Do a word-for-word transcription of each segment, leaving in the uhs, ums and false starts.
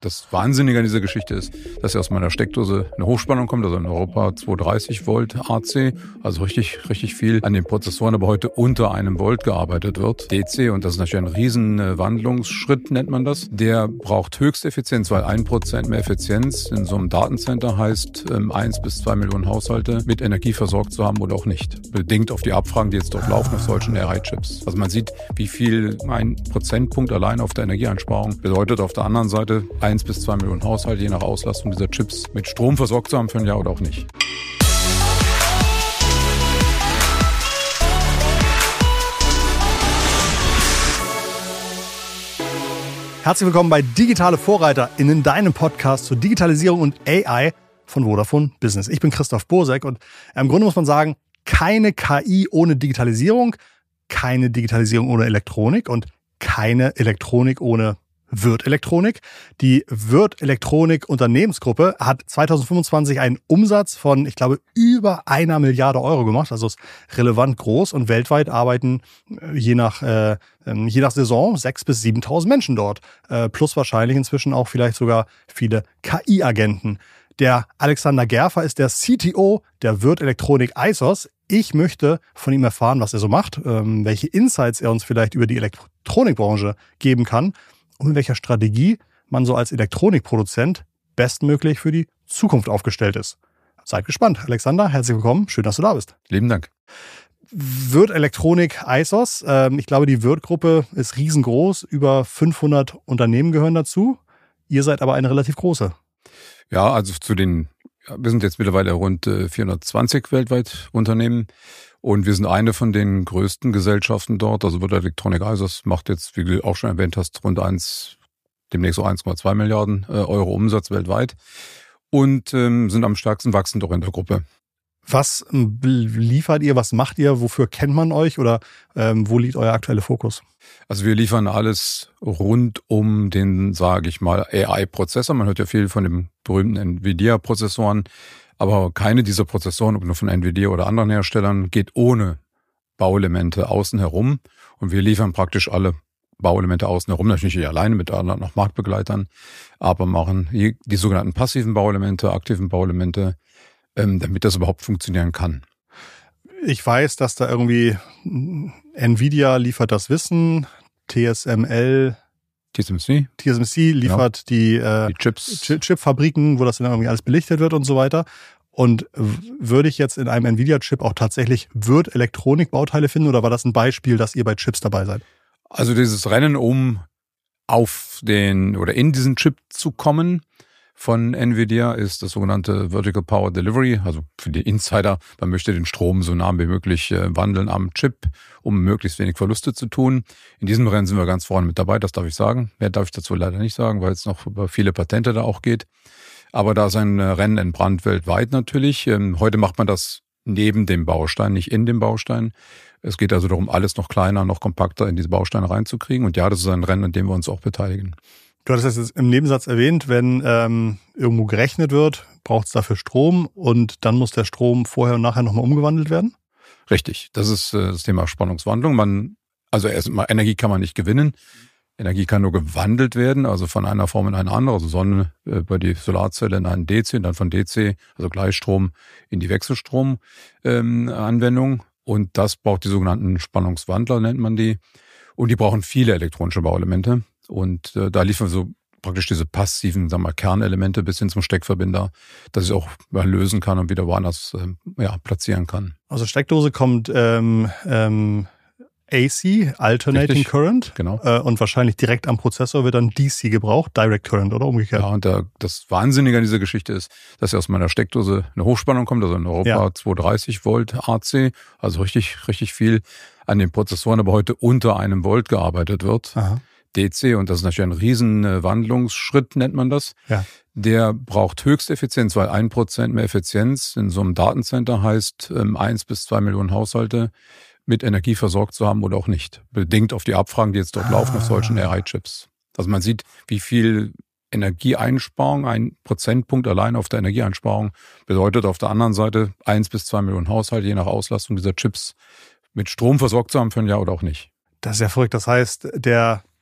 Das Wahnsinnige an dieser Geschichte ist, dass ja aus meiner Steckdose eine Hochspannung kommt, also in Europa zweihundertdreißig Volt A C, also richtig, richtig viel an den Prozessoren, aber heute unter einem Volt gearbeitet wird. D C, und das ist natürlich ein riesen Wandlungsschritt, nennt man das. Der braucht Höchsteffizienz, weil ein Prozent mehr Effizienz in so einem Datencenter heißt, eins bis zwei Millionen Haushalte mit Energie versorgt zu haben oder auch nicht. Bedingt auf die Abfragen, die jetzt dort laufen auf solchen A I-Chips. Also man sieht, wie viel ein Prozentpunkt allein auf der Energieeinsparung bedeutet. Auf der anderen Seite eins bis zwei Millionen Haushalte, je nach Auslastung dieser Chips, mit Strom versorgt zu haben für ein Jahr oder auch nicht. Herzlich willkommen bei Digitale Vorreiter in deinem Podcast zur Digitalisierung und A I von Vodafone Business. Ich bin Christoph Bosek und im Grunde muss man sagen, keine K I ohne Digitalisierung, keine Digitalisierung ohne Elektronik und keine Elektronik ohne Würth Elektronik. Die Würth Elektronik Unternehmensgruppe hat zweitausendfünfundzwanzig einen Umsatz von, ich glaube, über einer Milliarde Euro gemacht. Also ist relevant groß und weltweit arbeiten je nach, äh, je nach Saison sechstausend bis siebentausend Menschen dort. Äh, plus wahrscheinlich inzwischen auch vielleicht sogar viele K I-Agenten. Der Alexander Gerfer ist der C T O der Würth Elektronik I S O S. Ich möchte von ihm erfahren, was er so macht, ähm, welche Insights er uns vielleicht über die Elektronikbranche geben kann und mit welcher Strategie man so als Elektronikproduzent bestmöglich für die Zukunft aufgestellt ist. Seid gespannt. Alexander, herzlich willkommen. Schön, dass du da bist. Lieben Dank. Würth Elektronik I S O S. Ähm, ich glaube, die Würth-Gruppe ist riesengroß. Über fünfhundert Unternehmen gehören dazu. Ihr seid aber eine relativ große. Ja, also zu den, wir sind jetzt mittlerweile rund vierhundertzwanzig weltweit Unternehmen. Und wir sind eine von den größten Gesellschaften dort. Also Würth Elektronik I S O S macht jetzt, wie du auch schon erwähnt hast, rund eins, demnächst so eins Komma zwei Milliarden Euro Umsatz weltweit und ähm, sind am stärksten wachsend auch in der Gruppe. Was liefert ihr, was macht ihr, wofür kennt man euch oder ähm, wo liegt euer aktueller Fokus? Also wir liefern alles rund um den, sage ich mal, A I-Prozessor. Man hört ja viel von den berühmten Nvidia-Prozessoren. Aber keine dieser Prozessoren, ob nur von Nvidia oder anderen Herstellern, geht ohne Bauelemente außen herum. Und wir liefern praktisch alle Bauelemente außen herum, natürlich nicht alleine mit anderen noch Marktbegleitern, aber machen die sogenannten passiven Bauelemente, aktiven Bauelemente, damit das überhaupt funktionieren kann. Ich weiß, dass da irgendwie Nvidia liefert das Wissen, T S M L... T S M C. T S M C liefert genau. die, äh, die Chips. Chipfabriken, wo das dann irgendwie alles belichtet wird und so weiter. Und würde ich jetzt in einem Nvidia-Chip auch tatsächlich Würth Elektronik-Bauteile finden oder war das ein Beispiel, dass ihr bei Chips dabei seid? Also dieses Rennen, um auf den oder in diesen Chip zu kommen von Nvidia, ist das sogenannte Vertical Power Delivery. Also für die Insider, man möchte den Strom so nah wie möglich wandeln am Chip, um möglichst wenig Verluste zu tun. In diesem Rennen sind wir ganz vorne mit dabei, das darf ich sagen. Mehr darf ich dazu leider nicht sagen, weil es noch über viele Patente da auch geht. Aber da ist ein Rennen entbrannt weltweit natürlich. Heute macht man das neben dem Baustein, nicht in dem Baustein. Es geht also darum, alles noch kleiner, noch kompakter in diese Bausteine reinzukriegen. Und ja, das ist ein Rennen, an dem wir uns auch beteiligen. Du hattest jetzt im Nebensatz erwähnt, wenn ähm, irgendwo gerechnet wird, braucht es dafür Strom und dann muss der Strom vorher und nachher nochmal umgewandelt werden? Richtig, das ist äh, das Thema Spannungswandlung. Man, also erstmal Energie kann man nicht gewinnen. Energie kann nur gewandelt werden, also von einer Form in eine andere, also Sonne äh, über die Solarzelle in einen D C, dann von D C, also Gleichstrom, in die Wechselstrom-Anwendung. Ähm, und das braucht die sogenannten Spannungswandler, nennt man die. Und die brauchen viele elektronische Bauelemente. Und äh, da liefern wir so praktisch diese passiven, sagen wir mal, Kernelemente bis hin zum Steckverbinder, dass ich auch ja, lösen kann und wieder woanders äh, ja, platzieren kann. Also Steckdose kommt ähm, ähm, A C, Alternating Richtig, Current, genau. Äh, und wahrscheinlich direkt am Prozessor wird dann D C gebraucht, Direct Current oder umgekehrt. Ja, und der, das Wahnsinnige an dieser Geschichte ist, dass ja aus meiner Steckdose eine Hochspannung kommt, also in Europa ja. zweihundertdreißig Volt A C, also richtig, richtig viel an den Prozessoren, aber heute unter einem Volt gearbeitet wird. Aha. D C, und das ist natürlich ein riesen Wandlungsschritt, nennt man das. Ja. Der braucht Höchsteffizienz, weil ein Prozent mehr Effizienz in so einem Datencenter heißt, eins bis zwei Millionen Haushalte mit Energie versorgt zu haben oder auch nicht. Bedingt auf die Abfragen, die jetzt dort ah. laufen auf solchen A I-Chips. Also man sieht, wie viel Energieeinsparung, ein Prozentpunkt allein auf der Energieeinsparung bedeutet auf der anderen Seite eins bis zwei Millionen Haushalte, je nach Auslastung dieser Chips, mit Strom versorgt zu haben für ein Jahr oder auch nicht. Das ist ja verrückt. Das heißt, der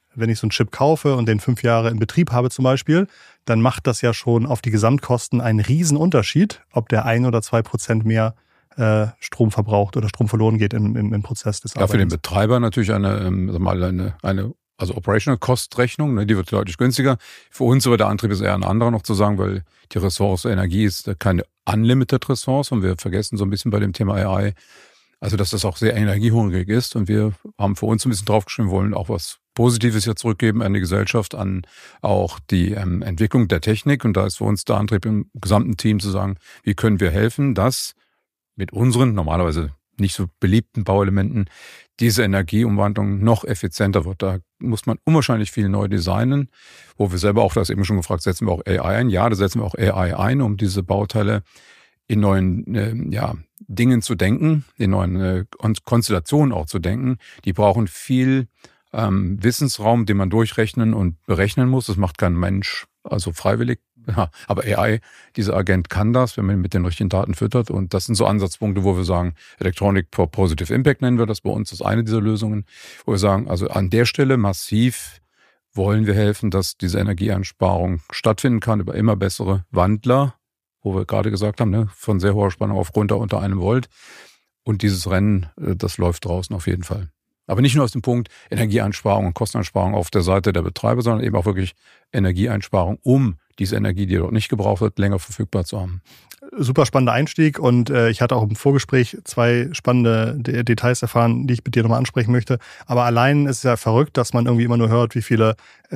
wenn ich so einen Chip kaufe und den fünf Jahre in Betrieb habe zum Beispiel, dann macht das ja schon auf die Gesamtkosten einen riesen Unterschied, ob der ein oder zwei Prozent mehr äh, Strom verbraucht oder Strom verloren geht im, im, im Prozess des Arbeitens. Ja, für den Betreiber natürlich eine, ähm, sag mal, eine, eine also Operational Cost Rechnung, ne, die wird deutlich günstiger. Für uns aber der Antrieb ist eher ein anderer noch zu sagen, weil die Ressource Energie ist keine unlimited Ressource und wir vergessen so ein bisschen bei dem Thema A I, also dass das auch sehr energiehungrig ist und wir haben für uns ein bisschen draufgeschrieben, wollen auch was Positives hier zurückgeben an die Gesellschaft, an auch die ähm, Entwicklung der Technik und da ist für uns der Antrieb im gesamten Team zu sagen, wie können wir helfen, dass mit unseren normalerweise nicht so beliebten Bauelementen diese Energieumwandlung noch effizienter wird. Da muss man unwahrscheinlich viel neu designen, wo wir selber auch, das eben schon gefragt, setzen wir auch A I ein? Ja, da setzen wir auch A I ein, um diese Bauteile in neuen äh, ja, Dingen zu denken, in neuen äh, Konstellationen auch zu denken. Die brauchen viel ähm, Wissensraum, den man durchrechnen und berechnen muss. Das macht kein Mensch, also freiwillig. Ja, aber A I, dieser Agent kann das, wenn man ihn mit den richtigen Daten füttert. Und das sind so Ansatzpunkte, wo wir sagen, Electronic for Positive Impact nennen wir das bei uns. Das ist eine dieser Lösungen, wo wir sagen, also an der Stelle massiv wollen wir helfen, dass diese Energieeinsparung stattfinden kann über immer bessere Wandler, wo wir gerade gesagt haben, ne, von sehr hoher Spannung auf runter unter einem Volt. Und dieses Rennen, das läuft draußen auf jeden Fall. Aber nicht nur aus dem Punkt Energieeinsparung und Kosteneinsparung auf der Seite der Betreiber, sondern eben auch wirklich Energieeinsparung, um diese Energie, die dort nicht gebraucht wird, länger verfügbar zu haben. Super spannender Einstieg und äh, ich hatte auch im Vorgespräch zwei spannende De- Details erfahren, die ich mit dir nochmal ansprechen möchte. Aber allein ist es ja verrückt, dass man irgendwie immer nur hört, wie viele äh,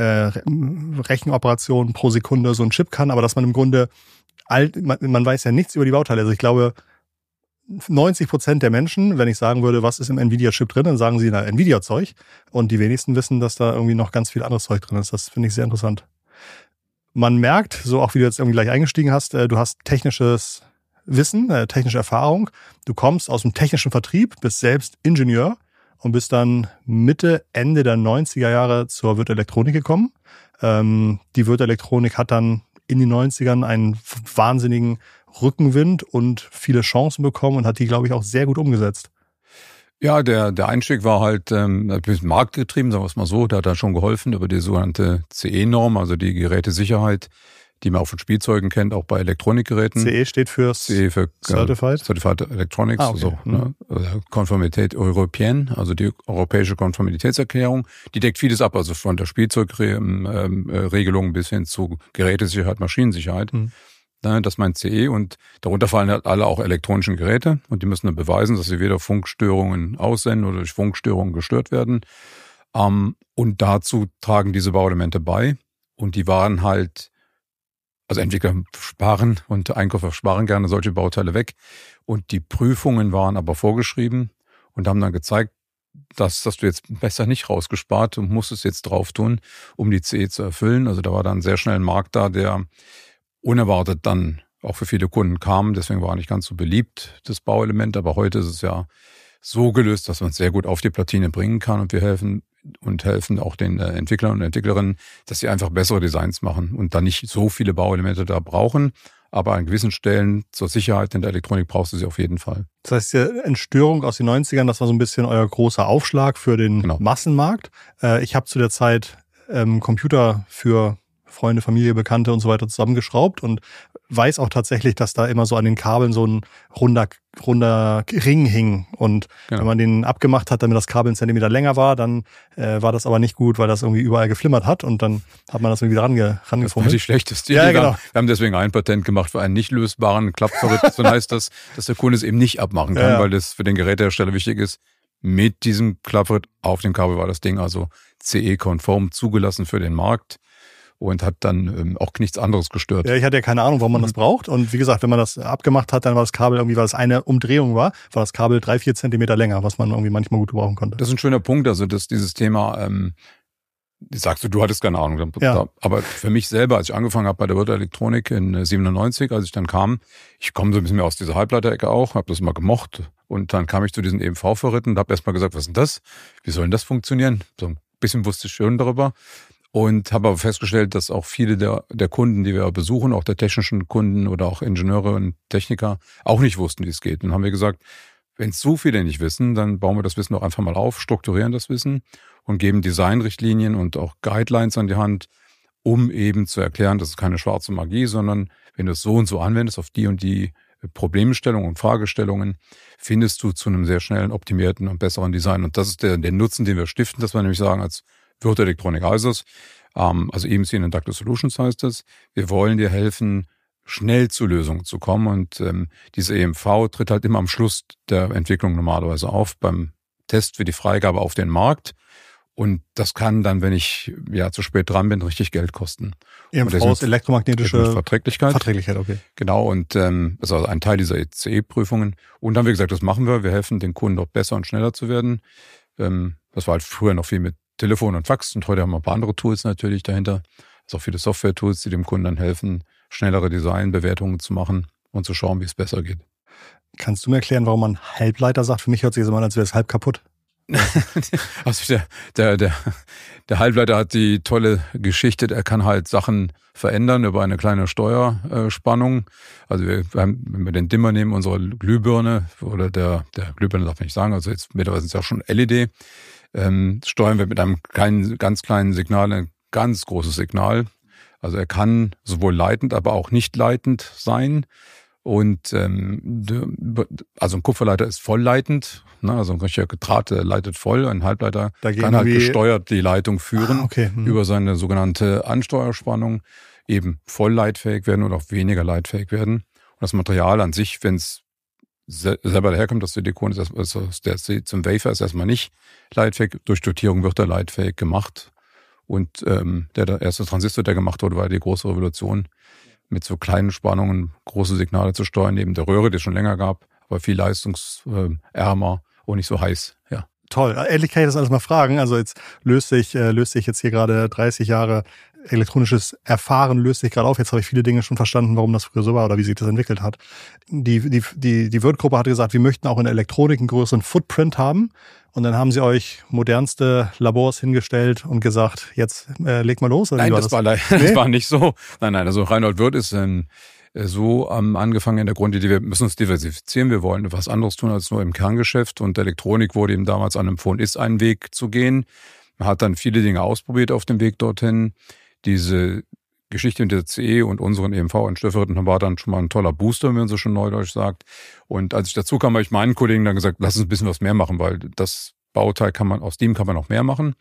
Rechenoperationen pro Sekunde so ein Chip kann, aber dass man im Grunde, alt, man, man weiß ja nichts über die Bauteile. Also ich glaube, neunzig Prozent der Menschen, wenn ich sagen würde, was ist im Nvidia-Chip drin, dann sagen sie, na, Nvidia-Zeug. Und die wenigsten wissen, dass da irgendwie noch ganz viel anderes Zeug drin ist. Das finde ich sehr interessant. Man merkt, so auch wie du jetzt irgendwie gleich eingestiegen hast, du hast technisches Wissen, technische Erfahrung. Du kommst aus dem technischen Vertrieb, bist selbst Ingenieur und bist dann Mitte, Ende der neunziger Jahre zur Würth Elektronik gekommen. Die Würth Elektronik hat dann in den neunzigern einen wahnsinnigen Rückenwind und viele Chancen bekommen und hat die, glaube ich, auch sehr gut umgesetzt. Ja, der der Einstieg war halt ähm, ein bisschen marktgetrieben, sagen wir es mal so. Der hat dann schon geholfen über die sogenannte C E-Norm, also die Gerätesicherheit, die man auch von Spielzeugen kennt, auch bei Elektronikgeräten. C E steht für C E für Certified? Äh, Certified Electronics, ah, okay. also ne, Konformität Europäenne, also die europäische Konformitätserklärung. Die deckt vieles ab, also von der Spielzeugregelung bis hin zu Gerätesicherheit, Maschinensicherheit. Mhm. Das meint C E und darunter fallen halt alle auch elektronischen Geräte und die müssen dann beweisen, dass sie weder Funkstörungen aussenden oder durch Funkstörungen gestört werden. Und dazu tragen diese Bauelemente bei und die waren halt, also Entwickler sparen und Einkäufer sparen gerne solche Bauteile weg und die Prüfungen waren aber vorgeschrieben und haben dann gezeigt, dass, dass du jetzt besser nicht rausgespart und musst es jetzt drauf tun, um die C E zu erfüllen. Also da war dann sehr schnell ein Markt da, der unerwartet dann auch für viele Kunden kam. Deswegen war nicht ganz so beliebt, das Bauelement. Aber heute ist es ja so gelöst, dass man es sehr gut auf die Platine bringen kann. Und wir helfen und helfen auch den Entwicklern und Entwicklerinnen, dass sie einfach bessere Designs machen und dann nicht so viele Bauelemente da brauchen. Aber an gewissen Stellen zur Sicherheit in der Elektronik brauchst du sie auf jeden Fall. Das heißt, die Entstörung aus den neunzigern, das war so ein bisschen euer großer Aufschlag für den genau. Massenmarkt. Ich habe zu der Zeit ähm, Computer für Freunde, Familie, Bekannte und so weiter zusammengeschraubt und weiß auch tatsächlich, dass da immer so an den Kabeln so ein runder, runder Ring hing. Und genau. wenn man den abgemacht hat, damit das Kabel einen Zentimeter länger war, dann äh, war das aber nicht gut, weil das irgendwie überall geflimmert hat und dann hat man das irgendwie wieder range, rangefummelt. Das ist die schlechteste. Ja, genau. Wir haben deswegen ein Patent gemacht für einen nicht lösbaren Klappverritt. So heißt das, dass der Kunde es eben nicht abmachen kann, ja. weil das für den Gerätehersteller wichtig ist. Mit diesem Klappverritt auf dem Kabel war das Ding also C E-konform zugelassen für den Markt. Und hat dann ähm, auch nichts anderes gestört. Ja, ich hatte ja keine Ahnung, warum man das braucht. Und wie gesagt, wenn man das abgemacht hat, dann war das Kabel irgendwie, weil es eine Umdrehung war, war das Kabel drei, vier Zentimeter länger, was man irgendwie manchmal gut gebrauchen konnte. Das ist ein schöner Punkt, also dass dieses Thema, ähm, sagst du, du hattest keine Ahnung. Ja. Aber für mich selber, als ich angefangen habe bei der Würth Elektronik in siebenundneunzig, als ich dann kam, ich komme so ein bisschen mehr aus dieser Halbleiterecke auch, habe das mal gemocht. Und dann kam ich zu diesen E M V-Verritten und habe erst mal gesagt, was ist denn das? Wie soll denn das funktionieren? So ein bisschen wusste ich schon darüber. Und habe aber festgestellt, dass auch viele der, der Kunden, die wir besuchen, auch der technischen Kunden oder auch Ingenieure und Techniker, auch nicht wussten, wie es geht. Und dann haben wir gesagt, Wenn es zu viele nicht wissen, dann bauen wir das Wissen auch einfach mal auf, strukturieren das Wissen und geben Designrichtlinien und auch Guidelines an die Hand, um eben zu erklären, das ist keine schwarze Magie, sondern wenn du es so und so anwendest auf die und die Problemstellungen und Fragestellungen, findest du zu einem sehr schnellen, optimierten und besseren Design. Und das ist der, der Nutzen, den wir stiften, dass wir nämlich sagen, als Würth Elektronik heißt es, ähm, also E M C in Inductive Solutions heißt es, wir wollen dir helfen, schnell zu Lösungen zu kommen. Und ähm, diese E M V tritt halt immer am Schluss der Entwicklung normalerweise auf, beim Test für die Freigabe auf den Markt. Und das kann dann, wenn ich ja zu spät dran bin, richtig Geld kosten. E M V ist elektromagnetische Verträglichkeit. Verträglichkeit, okay. Genau, und ähm, das ist also ein Teil dieser E C E-Prüfungen. Und dann haben wir gesagt, das machen wir. Wir helfen den Kunden dort besser und schneller zu werden. Ähm, das war halt früher noch viel mit Telefon und Fax und heute haben wir ein paar andere Tools natürlich dahinter. Also auch viele Software-Tools, die dem Kunden dann helfen, schnellere Designbewertungen zu machen und zu schauen, wie es besser geht. Kannst du mir erklären, warum man Halbleiter sagt? Für mich hört sich das immer an, als wäre es halb kaputt. Also der, der, der, der Halbleiter hat die tolle Geschichte, er kann halt Sachen verändern über eine kleine Steuerspannung. Also wir, wenn wir den Dimmer nehmen, unsere Glühbirne oder der, der Glühbirne darf man nicht sagen, also jetzt mittlerweile sind es ja schon L E D, ähm, steuern wir mit einem kleinen, ganz kleinen Signal ein ganz großes Signal. Also er kann sowohl leitend, aber auch nicht leitend sein. Und ähm, also ein Kupferleiter ist vollleitend, ne? Also ein richtiger Draht leitet voll, ein Halbleiter Dagegen kann halt gesteuert die Leitung führen ah, okay. hm. über seine sogenannte Ansteuerspannung, eben voll leitfähig werden oder auch weniger leitfähig werden. Und das Material an sich, wenn es selber daherkommt, das Silikon ist, also der zum Wafer ist erstmal nicht leitfähig, durch Dotierung wird er leitfähig gemacht. Und ähm, der, der erste Transistor, der gemacht wurde, war die große Revolution, mit so kleinen Spannungen große Signale zu steuern, neben der Röhre, die es schon länger gab, aber viel leistungsärmer und nicht so heiß. Ja. Toll. Endlich kann ich das alles mal fragen. Also jetzt löst sich, äh, löst sich jetzt hier gerade dreißig Jahre elektronisches Erfahren löst sich gerade auf. Jetzt habe ich viele Dinge schon verstanden, warum das früher so war oder wie sich das entwickelt hat. Die, die, die, die Würth-Gruppe hatte gesagt, wir möchten auch in der Elektronik einen größeren Footprint haben. Und dann haben sie euch modernste Labors hingestellt und gesagt, jetzt äh, leg mal los. Oder nein, war das, das? War, nee? das war nicht so. Nein, nein, also Reinhold Würth ist ein, so am Angefangen in der Grundidee, wir müssen uns diversifizieren, wir wollen was anderes tun als nur im Kerngeschäft. Und Elektronik wurde ihm damals anempfohlen, ist ein Weg zu gehen. Man hat dann viele Dinge ausprobiert auf dem Weg dorthin. Diese Geschichte mit der C E und unseren E M V in Stöfferten war dann schon mal ein toller Booster, wie man so schon neudeutsch sagt. Und als ich dazu kam, habe ich meinen Kollegen dann gesagt, lass uns ein bisschen was mehr machen, weil das Bauteil kann man, aus dem kann man noch mehr machen.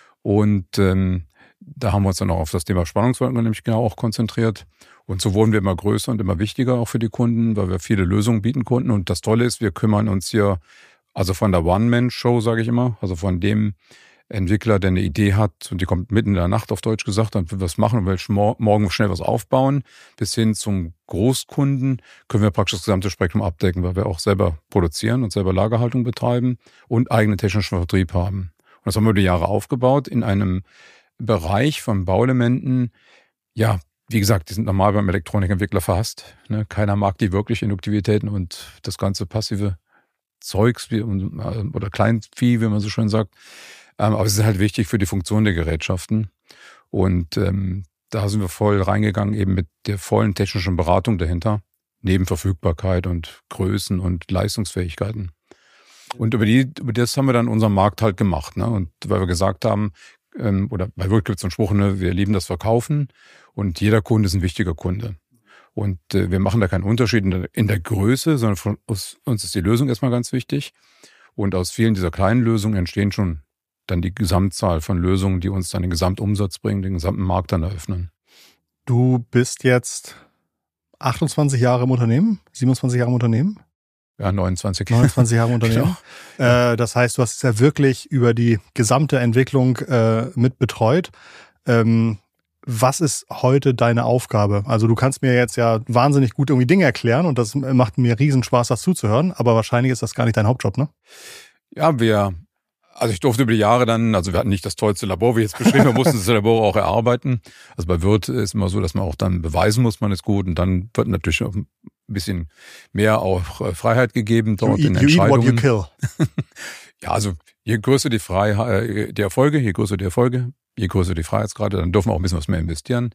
Und ähm, da haben wir uns dann auch auf das Thema Spannungswandlung nämlich genau auch konzentriert. Und so wurden wir immer größer und immer wichtiger auch für die Kunden, weil wir viele Lösungen bieten konnten. Und das Tolle ist, wir kümmern uns hier also von der One-Man-Show, sage ich immer, also von dem Entwickler, der eine Idee hat und die kommt mitten in der Nacht, auf Deutsch gesagt, dann will was machen und will morgen schnell was aufbauen, bis hin zum Großkunden können wir praktisch das gesamte Spektrum abdecken, weil wir auch selber produzieren und selber Lagerhaltung betreiben und eigenen technischen Vertrieb haben. Und das haben wir über die Jahre aufgebaut in einem Bereich von Bauelementen. Ja, wie gesagt, die sind normal beim Elektronikentwickler verhasst. Ne? Keiner mag die wirklich Induktivitäten und das ganze passive Zeugs wie, oder Kleinvieh, wie man so schön sagt. Aber es ist halt wichtig für die Funktion der Gerätschaften. Und ähm, da sind wir voll reingegangen, eben mit der vollen technischen Beratung dahinter, neben Verfügbarkeit und Größen und Leistungsfähigkeiten. Und über die, über das haben wir dann unseren Markt halt gemacht, ne? Und weil wir gesagt haben, ähm, oder bei Würth gibt es so einen Spruch, ne, wir lieben das Verkaufen und jeder Kunde ist ein wichtiger Kunde. Und äh, wir machen da keinen Unterschied in der, in der Größe, sondern von uns, uns ist die Lösung erstmal ganz wichtig. Und aus vielen dieser kleinen Lösungen entstehen schon dann die Gesamtzahl von Lösungen, die uns dann den Gesamtumsatz bringen, den gesamten Markt dann eröffnen. Du bist jetzt achtundzwanzig Jahre im Unternehmen, siebenundzwanzig Jahre im Unternehmen? Ja, neunundzwanzig. neunundzwanzig Jahre im Unternehmen. Genau. Äh, das heißt, du hast es ja wirklich über die gesamte Entwicklung äh, mit betreut. Ähm, was ist heute deine Aufgabe? Also du kannst mir jetzt ja wahnsinnig gut irgendwie Dinge erklären und das macht mir riesen Spaß, das zuzuhören, aber wahrscheinlich ist das gar nicht dein Hauptjob, ne? Ja, wir... Also ich durfte über die Jahre dann, also wir hatten nicht das tollste Labor, wie jetzt beschrieben, wir mussten das Labor auch erarbeiten. Also bei Würth ist immer so, dass man auch dann beweisen muss, man ist gut und dann wird natürlich auch ein bisschen mehr auch Freiheit gegeben dort you in eat, Entscheidungen. You eat what you kill. Ja, also je größer die Freiheit, die Erfolge, je größer die Erfolge, je größer die Freiheitsgrade, dann dürfen wir auch ein bisschen was mehr investieren.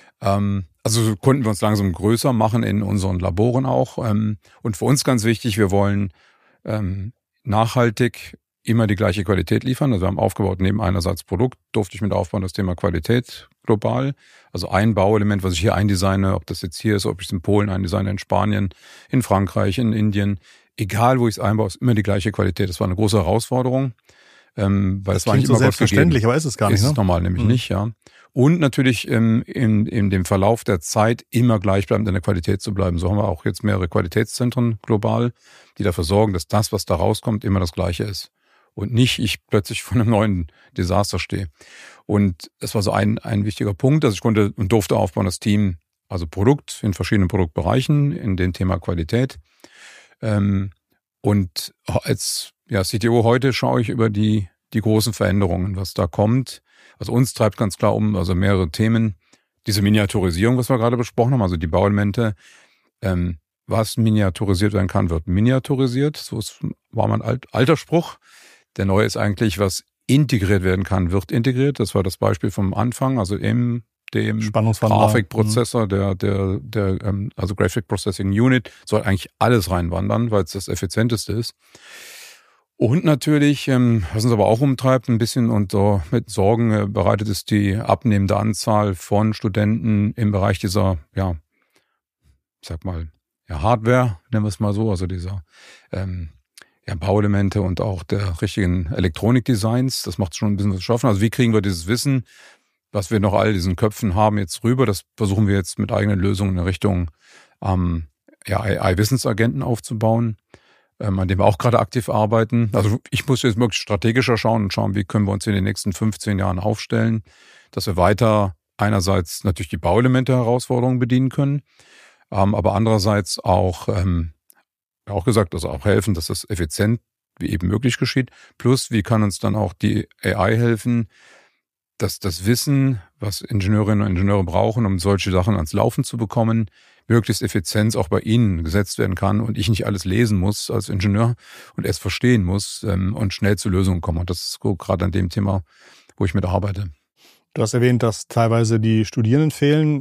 Also konnten wir uns langsam größer machen in unseren Laboren auch. Und für uns ganz wichtig, wir wollen ähm, nachhaltig immer die gleiche Qualität liefern. Also wir haben aufgebaut, neben einerseits Produkt, durfte ich mit aufbauen, das Thema Qualität global. Also ein Bauelement, was ich hier eindesigne, ob das jetzt hier ist, ob ich es in Polen eindesigne, in Spanien, in Frankreich, in Indien. Egal, wo ich es einbaue, ist immer die gleiche Qualität. Das war eine große Herausforderung. Ähm, weil das es war nicht so immer selbstverständlich, aber ist es gar nicht. Ist ne? es normal nämlich mhm. nicht, ja. Und natürlich ähm, in, in dem Verlauf der Zeit immer gleichbleibend in der Qualität zu bleiben. So haben wir auch jetzt mehrere Qualitätszentren global, die dafür sorgen, dass das, was da rauskommt, immer das Gleiche ist. Und nicht ich plötzlich vor einem neuen Desaster stehe. Und das war so ein, ein wichtiger Punkt. Also ich konnte und durfte aufbauen, das Team, also Produkt in verschiedenen Produktbereichen, in dem Thema Qualität. Ähm, und als ja, C T O heute schaue ich über die, die großen Veränderungen, was da kommt. Also uns treibt ganz klar um, also mehrere Themen. Diese Miniaturisierung, was wir gerade besprochen haben, also die Bauelemente, ähm, was miniaturisiert werden kann, wird miniaturisiert. So ist, war mein alt, alter Spruch. Der neue ist eigentlich, was integriert werden kann, wird integriert. Das war das Beispiel vom Anfang, also in dem Grafikprozessor, der, der, der, ähm, also Graphic Processing Unit, soll eigentlich alles reinwandern, weil es das effizienteste ist. Und natürlich, ähm, was uns aber auch umtreibt, ein bisschen und so mit Sorgen äh, bereitet, ist die abnehmende Anzahl von Studenten im Bereich dieser, ja, ich sag mal, ja, Hardware, nennen wir es mal so, also dieser ähm, ja, Bauelemente und auch der richtigen Elektronikdesigns. Das macht schon ein bisschen was schaffen. Also wie kriegen wir dieses Wissen, was wir noch all diesen Köpfen haben, jetzt rüber? Das versuchen wir jetzt mit eigenen Lösungen in Richtung ähm, ja, A I-Wissensagenten aufzubauen, ähm, an dem wir auch gerade aktiv arbeiten. Also ich muss jetzt wirklich strategischer schauen und schauen, wie können wir uns in den nächsten fünfzehn Jahren aufstellen, dass wir weiter einerseits natürlich die Bauelemente-Herausforderungen bedienen können, ähm, aber andererseits auch ähm, auch gesagt, also auch helfen, dass das effizient wie eben möglich geschieht. Plus, wie kann uns dann auch die A I helfen, dass das Wissen, was Ingenieurinnen und Ingenieure brauchen, um solche Sachen ans Laufen zu bekommen, möglichst effizient auch bei ihnen gesetzt werden kann und ich nicht alles lesen muss als Ingenieur und erst verstehen muss ähm, und schnell zu Lösungen komme. Und das ist so gerade an dem Thema, wo ich mit arbeite. Du hast erwähnt, dass teilweise die Studierenden fehlen.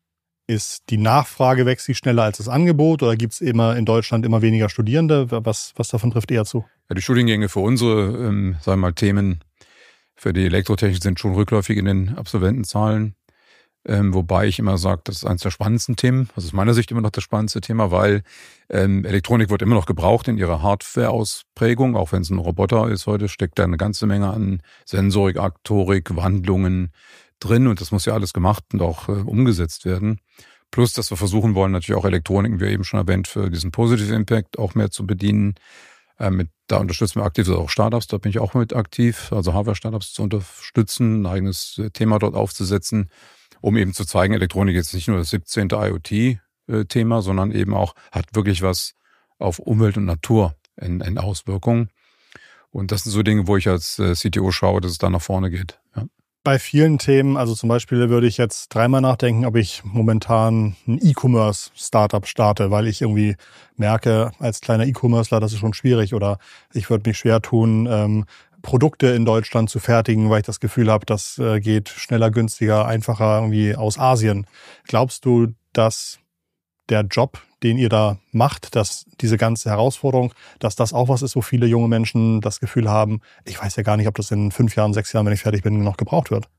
Ist die Nachfrage, wächst sie schneller als das Angebot oder gibt es immer in Deutschland immer weniger Studierende? Was, was davon trifft eher zu? Ja, die Studiengänge für unsere, ähm, sagen wir mal, Themen für die Elektrotechnik sind schon rückläufig in den Absolventenzahlen. Ähm, wobei ich immer sage, das ist eines der spannendsten Themen. Das ist aus meiner Sicht immer noch das spannendste Thema, weil ähm, Elektronik wird immer noch gebraucht in ihrer Hardware-Ausprägung. Auch wenn es ein Roboter ist heute, steckt da eine ganze Menge an Sensorik, Aktorik, Wandlungen drin und das muss ja alles gemacht und auch äh, umgesetzt werden. Plus, dass wir versuchen wollen, natürlich auch Elektronik, wie eben schon erwähnt, für diesen Positive Impact auch mehr zu bedienen. Äh, mit, da unterstützen wir aktiv, also auch Startups, da bin ich auch mit aktiv, also Hardware-Startups zu unterstützen, ein eigenes Thema dort aufzusetzen, um eben zu zeigen, Elektronik ist nicht nur das siebzehnte IoT-Thema, sondern eben auch hat wirklich was auf Umwelt und Natur in, in Auswirkungen. Und das sind so Dinge, wo ich als äh, C T O schaue, dass es da nach vorne geht. Ja. Bei vielen Themen, also zum Beispiel würde ich jetzt dreimal nachdenken, ob ich momentan ein E-Commerce-Startup starte, weil ich irgendwie merke, als kleiner E-Commercer, das ist schon schwierig oder ich würde mich schwer tun, ähm, Produkte in Deutschland zu fertigen, weil ich das Gefühl habe, das äh, geht schneller, günstiger, einfacher irgendwie aus Asien. Glaubst du, dass der Job, den ihr da macht, dass diese ganze Herausforderung, dass das auch was ist, wo viele junge Menschen das Gefühl haben, ich weiß ja gar nicht, ob das in fünf Jahren, sechs Jahren, wenn ich fertig bin, noch gebraucht wird?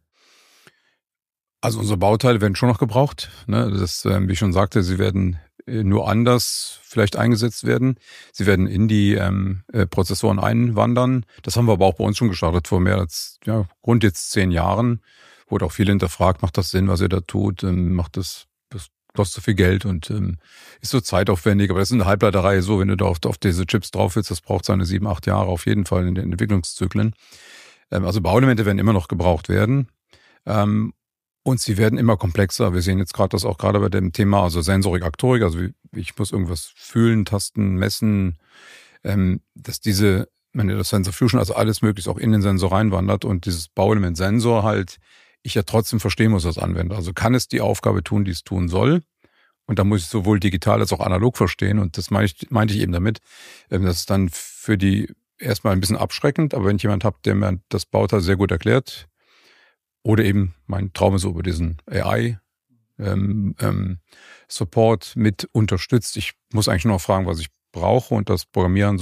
Also unsere Bauteile werden schon noch gebraucht. Ne? Das, äh, wie ich schon sagte, sie werden nur anders vielleicht eingesetzt werden. Sie werden in die ähm, Prozessoren einwandern. Das haben wir aber auch bei uns schon gestartet vor mehr als ja, rund jetzt zehn Jahren. Wurde auch viel hinterfragt, macht das Sinn, was ihr da tut? Ähm, macht das, das kostet so viel Geld und ähm, ist so zeitaufwendig. Aber das ist eine Halbleiterei so, wenn du da auf, auf diese Chips drauf willst, das braucht seine sieben, acht Jahre auf jeden Fall in den Entwicklungszyklen. Ähm, also Bauelemente werden immer noch gebraucht werden. Ähm, Und sie werden immer komplexer. Wir sehen jetzt gerade das auch gerade bei dem Thema, also Sensorik, Aktorik, also ich muss irgendwas fühlen, tasten, messen, ähm, dass diese, wenn das Sensor Fusion, also alles möglichst auch in den Sensor reinwandert und dieses Bauelement Sensor halt, ich ja trotzdem verstehen muss als Anwender. Also kann es die Aufgabe tun, die es tun soll. Und da muss ich sowohl digital als auch analog verstehen. Und das meinte ich, meinte ich eben damit, ähm, das ist dann für die erstmal ein bisschen abschreckend, aber wenn ich jemand habe, der mir das Bauteil sehr gut erklärt, oder eben mein Traum ist so über diesen A I ähm, ähm, Support mit unterstützt. Ich muss eigentlich nur noch fragen, was ich brauche und das Programmieren sowieso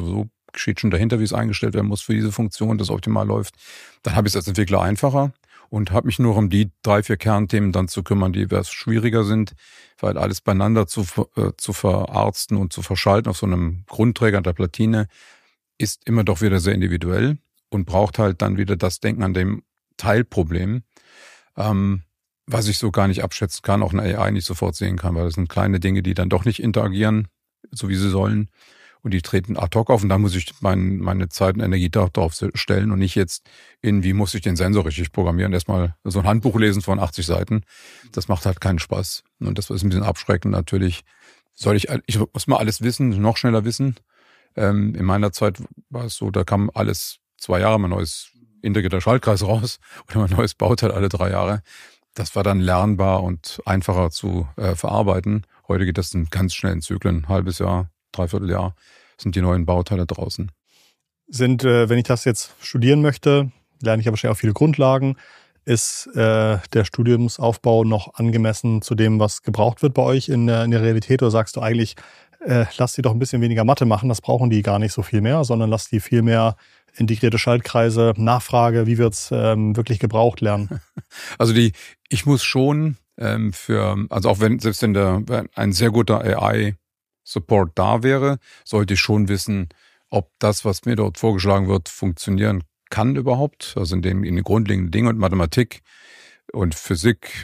steht schon dahinter, wie es eingestellt werden muss für diese Funktion, das optimal läuft. Dann habe ich es als Entwickler einfacher und habe mich nur um die drei, vier Kernthemen dann zu kümmern, die etwas schwieriger sind, weil alles beieinander zu, äh, zu verarzten und zu verschalten auf so einem Grundträger der Platine ist immer doch wieder sehr individuell und braucht halt dann wieder das Denken an dem Teilproblem, ähm, was ich so gar nicht abschätzen kann, auch eine A I nicht sofort sehen kann, weil das sind kleine Dinge, die dann doch nicht interagieren, so wie sie sollen. Und die treten ad hoc auf und da muss ich mein, meine Zeit und Energie darauf stellen und nicht jetzt in, wie muss ich den Sensor richtig programmieren. Erstmal so ein Handbuch lesen von achtzig Seiten. Das macht halt keinen Spaß. Und das ist ein bisschen abschreckend natürlich. Soll ich, ich muss mal alles wissen, noch schneller wissen. Ähm, in meiner Zeit war es so, da kam alles zwei Jahre mal neues integrierter Schaltkreis raus oder mal ein neues Bauteil alle drei Jahre. Das war dann lernbar und einfacher zu äh, verarbeiten. Heute geht das in ganz schnellen Zyklen, ein halbes Jahr, dreiviertel Jahr sind die neuen Bauteile draußen. Sind, äh, wenn ich das jetzt studieren möchte, lerne ich aber wahrscheinlich auch viele Grundlagen. Ist äh, der Studiumsaufbau noch angemessen zu dem, was gebraucht wird bei euch in der, in der Realität? Oder sagst du eigentlich, äh, lass die doch ein bisschen weniger Mathe machen, das brauchen die gar nicht so viel mehr, sondern lass die viel mehr integrierte Schaltkreise, Nachfrage, wie wird's ähm, wirklich gebraucht lernen? Also die, ich muss schon ähm, für, also auch wenn, selbst wenn der wenn ein sehr guter A I-Support da wäre, sollte ich schon wissen, ob das, was mir dort vorgeschlagen wird, funktionieren kann überhaupt. Also in den, in den grundlegenden Dingen und Mathematik und Physik,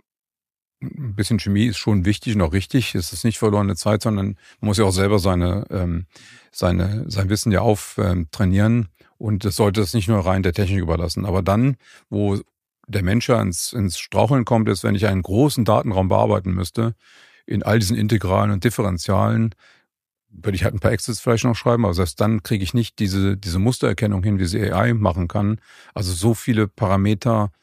ein bisschen Chemie ist schon wichtig und auch richtig. Es ist nicht verlorene Zeit, sondern man muss ja auch selber seine, ähm, seine, sein Wissen ja auftrainieren. Und es sollte es nicht nur rein der Technik überlassen. Aber dann, wo der Mensch ja ins, ins Straucheln kommt, ist, wenn ich einen großen Datenraum bearbeiten müsste, in all diesen Integralen und Differentialen, würde ich halt ein paar Excels vielleicht noch schreiben, aber selbst dann kriege ich nicht diese, diese Mustererkennung hin, wie sie A I machen kann. Also so viele Parameter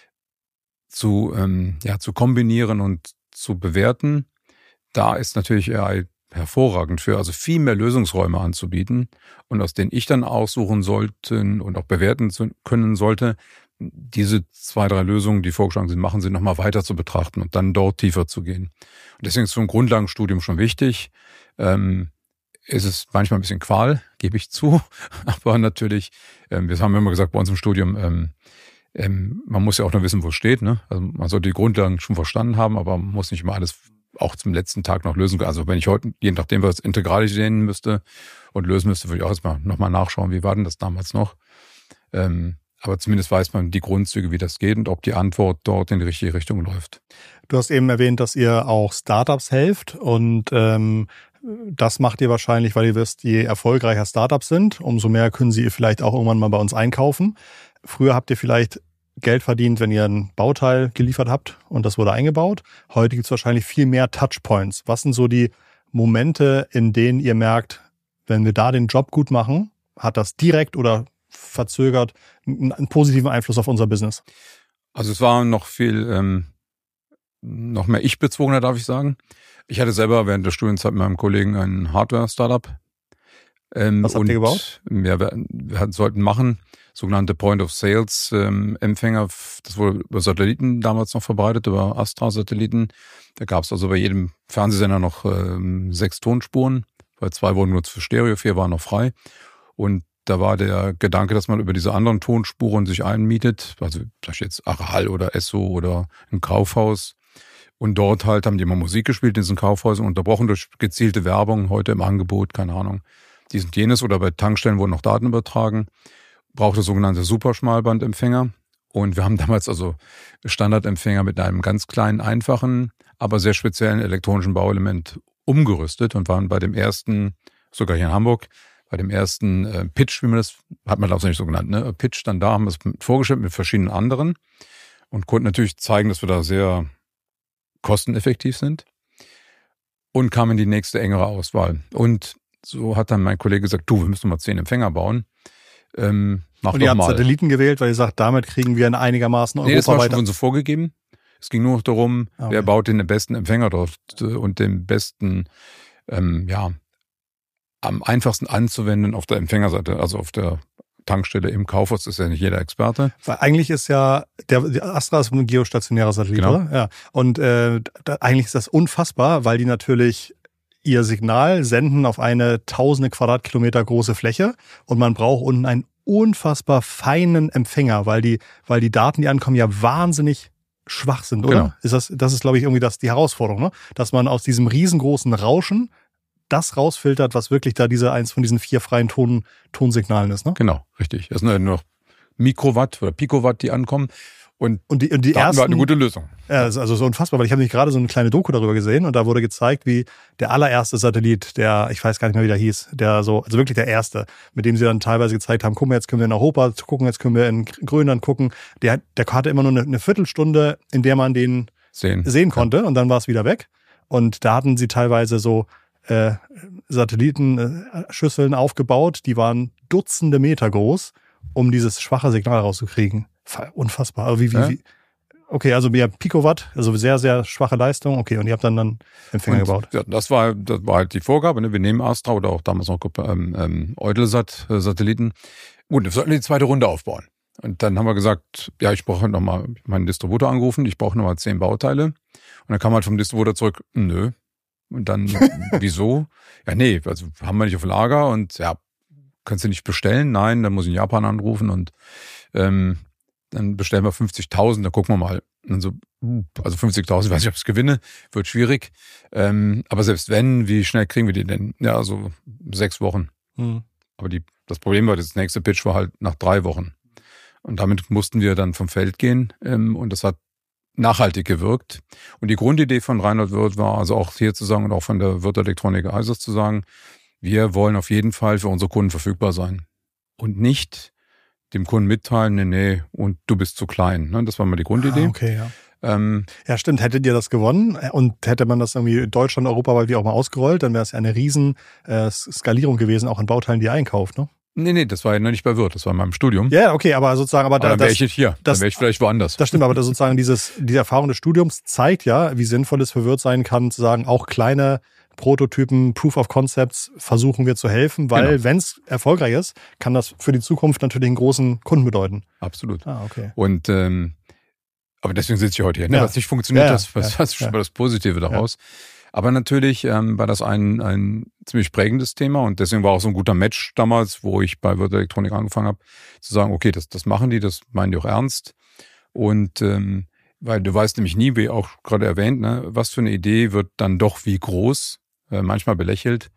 zu, ähm, ja, zu kombinieren und zu bewerten. Da ist natürlich A I hervorragend für, also viel mehr Lösungsräume anzubieten und aus denen ich dann aussuchen sollte und auch bewerten können sollte, diese zwei, drei Lösungen, die vorgeschlagen sind, machen sie nochmal weiter zu betrachten und dann dort tiefer zu gehen. Und deswegen ist so ein Grundlagenstudium schon wichtig. Ähm, es ist manchmal ein bisschen Qual, gebe ich zu, aber natürlich, ähm, wir haben immer gesagt bei uns im Studium, ähm, ähm, man muss ja auch noch wissen, wo es steht, ne? Also man sollte die Grundlagen schon verstanden haben, aber man muss nicht immer alles auch zum letzten Tag noch lösen. Also wenn ich heute, je nachdem, was integral sehen müsste und lösen müsste, würde ich auch erstmal nochmal nachschauen, wie war denn das damals noch? Ähm, aber zumindest weiß man die Grundzüge, wie das geht und ob die Antwort dort in die richtige Richtung läuft. Du hast eben erwähnt, dass ihr auch Startups helft und ähm, das macht ihr wahrscheinlich, weil ihr wisst, je erfolgreicher Startups sind, umso mehr können sie vielleicht auch irgendwann mal bei uns einkaufen. Früher habt ihr vielleicht Geld verdient, wenn ihr ein Bauteil geliefert habt und das wurde eingebaut. Heute gibt es wahrscheinlich viel mehr Touchpoints. Was sind so die Momente, in denen ihr merkt, wenn wir da den Job gut machen, hat das direkt oder verzögert einen positiven Einfluss auf unser Business? Also es war noch viel, ähm, noch mehr ich-bezogener, darf ich sagen. Ich hatte selber während der Studienzeit mit meinem Kollegen ein Hardware-Startup. Ähm, Was habt und ihr gebaut? Ja, wir, wir sollten machen sogenannte Point-of-Sales-Empfänger. Ähm, das wurde über Satelliten damals noch verbreitet, über Astra-Satelliten. Da gab es also bei jedem Fernsehsender noch ähm, sechs Tonspuren, weil zwei wurden nur für Stereo, vier waren noch frei. Und da war der Gedanke, dass man über diese anderen Tonspuren sich einmietet, also vielleicht jetzt Aral oder Esso oder ein Kaufhaus. Und dort halt haben die immer Musik gespielt in diesen Kaufhäusern, unterbrochen durch gezielte Werbung, heute im Angebot, keine Ahnung, dies und jenes. Oder bei Tankstellen wurden noch Daten übertragen. Brauchte sogenannte Superschmalbandempfänger. Und wir haben damals also Standardempfänger mit einem ganz kleinen, einfachen, aber sehr speziellen elektronischen Bauelement umgerüstet und waren bei dem ersten, sogar hier in Hamburg, bei dem ersten äh, Pitch, wie man das, hat man glaube ich nicht so genannt, ne? Pitch dann da, haben wir es vorgestellt mit verschiedenen anderen und konnten natürlich zeigen, dass wir da sehr kosteneffektiv sind und kamen in die nächste engere Auswahl. Und so hat dann mein Kollege gesagt, du, wir müssen mal zehn Empfänger bauen. Ähm, mach und ihr habt mal. Satelliten gewählt, weil ihr sagt, damit kriegen wir eine einigermaßen Europa nee, das war weiter. schon so vorgegeben. Es ging nur noch darum, okay. wer baut den besten Empfänger dort und den besten, ähm, ja, am einfachsten anzuwenden auf der Empfängerseite, also auf der Tankstelle im Kaufhaus, ist ja nicht jeder Experte. Weil eigentlich ist ja, der, der Astra ist ein geostationärer Satellit, genau. oder? Ja. Und äh, da, eigentlich ist das unfassbar, weil die natürlich ihr Signal senden auf eine tausende Quadratkilometer große Fläche und man braucht unten einen unfassbar feinen Empfänger, weil die, weil die Daten, die ankommen, ja wahnsinnig schwach sind, oder? Genau. Ist das, das ist, glaube ich, irgendwie das, die Herausforderung, ne? Dass man aus diesem riesengroßen Rauschen das rausfiltert, was wirklich da diese eins von diesen vier freien Ton, Tonsignalen ist, ne? Genau, richtig. Es sind ja nur noch Mikrowatt oder Picowatt, die ankommen. Und, und die, und die da ersten, hatten wir eine gute Lösung. Ja, das ist also so unfassbar, weil ich habe nämlich gerade so eine kleine Doku darüber gesehen und da wurde gezeigt, wie der allererste Satellit, der, ich weiß gar nicht mehr, wie der hieß, der so, also wirklich der erste, mit dem sie dann teilweise gezeigt haben, guck mal, jetzt können wir in Europa gucken, jetzt können wir in Grönland gucken. Der, der hatte immer nur eine, eine Viertelstunde, in der man den sehen, sehen konnte, ja. Und dann war es wieder weg. Und da hatten sie teilweise so äh, Satellitenschüsseln aufgebaut, die waren Dutzende Meter groß, um dieses schwache Signal rauszukriegen. Unfassbar. Also wie, wie, ja. wie, okay, also ja, Picowatt, also sehr, sehr schwache Leistung. Okay, und ihr habt dann dann Empfänger und, gebaut. Ja, das war, das war halt die Vorgabe. Ne? Wir nehmen Astra oder auch damals noch ähm, ähm, Eutelsat äh, Satelliten. Gut, wir sollten die zweite Runde aufbauen. Und dann haben wir gesagt, ja, ich brauche nochmal meinen Distributor angerufen, ich brauche nochmal zehn Bauteile. Und dann kam halt vom Distributor zurück, nö. Und dann, wieso? Ja, nee, also haben wir nicht auf Lager und ja, kannst du nicht bestellen? Nein, dann muss ich in Japan anrufen und ähm, dann bestellen wir fünfzigtausend, dann gucken wir mal. Und dann so, also fünfzigtausend, weiß ich, ob ich es gewinne, wird schwierig. Ähm, aber selbst wenn, wie schnell kriegen wir die denn? Ja, also sechs Wochen. Mhm. Aber die, das Problem war, das nächste Pitch war halt nach drei Wochen. Und damit mussten wir dann vom Feld gehen ähm, und das hat nachhaltig gewirkt. Und die Grundidee von Reinhold Wirth war also auch hier zu sagen und auch von der Wirth Electronic I S O S zu sagen, wir wollen auf jeden Fall für unsere Kunden verfügbar sein. Und nicht dem Kunden mitteilen, nee, nee, und du bist zu klein. Das war mal die Grundidee. Ah, okay, ja. Ähm, ja, stimmt. Hättet ihr das gewonnen und hätte man das irgendwie in Deutschland, europaweit wie auch mal ausgerollt, dann wäre es ja eine riesen äh, Skalierung gewesen, auch in Bauteilen, die ihr einkauft, ne? Nee, nee, das war ja noch nicht bei Wirth, das war in meinem Studium. Ja, okay, aber sozusagen, aber, aber da, dann wäre ich jetzt hier, das, dann wäre ich vielleicht woanders. Das stimmt, aber das sozusagen dieses, diese Erfahrung des Studiums zeigt ja, wie sinnvoll es für Wirth sein kann, zu sagen, auch kleine Prototypen, Proof of Concepts versuchen wir zu helfen, weil genau. Wenn es erfolgreich ist, kann das für die Zukunft natürlich einen großen Kunden bedeuten. Absolut. Ah, okay. Und ähm, aber deswegen sitze ich heute hier. Ne? Ja. Was nicht funktioniert, ja, das, was, ja, was ist schon mal das Positive daraus. Ja. Aber natürlich ähm, war das ein ein ziemlich prägendes Thema und deswegen war auch so ein guter Match damals, wo ich bei Wirth Electronic angefangen habe, zu sagen, okay, das das machen die, das meinen die auch ernst. Und ähm, weil du weißt nämlich nie, wie auch gerade erwähnt, ne, was für eine Idee wird dann doch wie groß, äh, manchmal belächelt.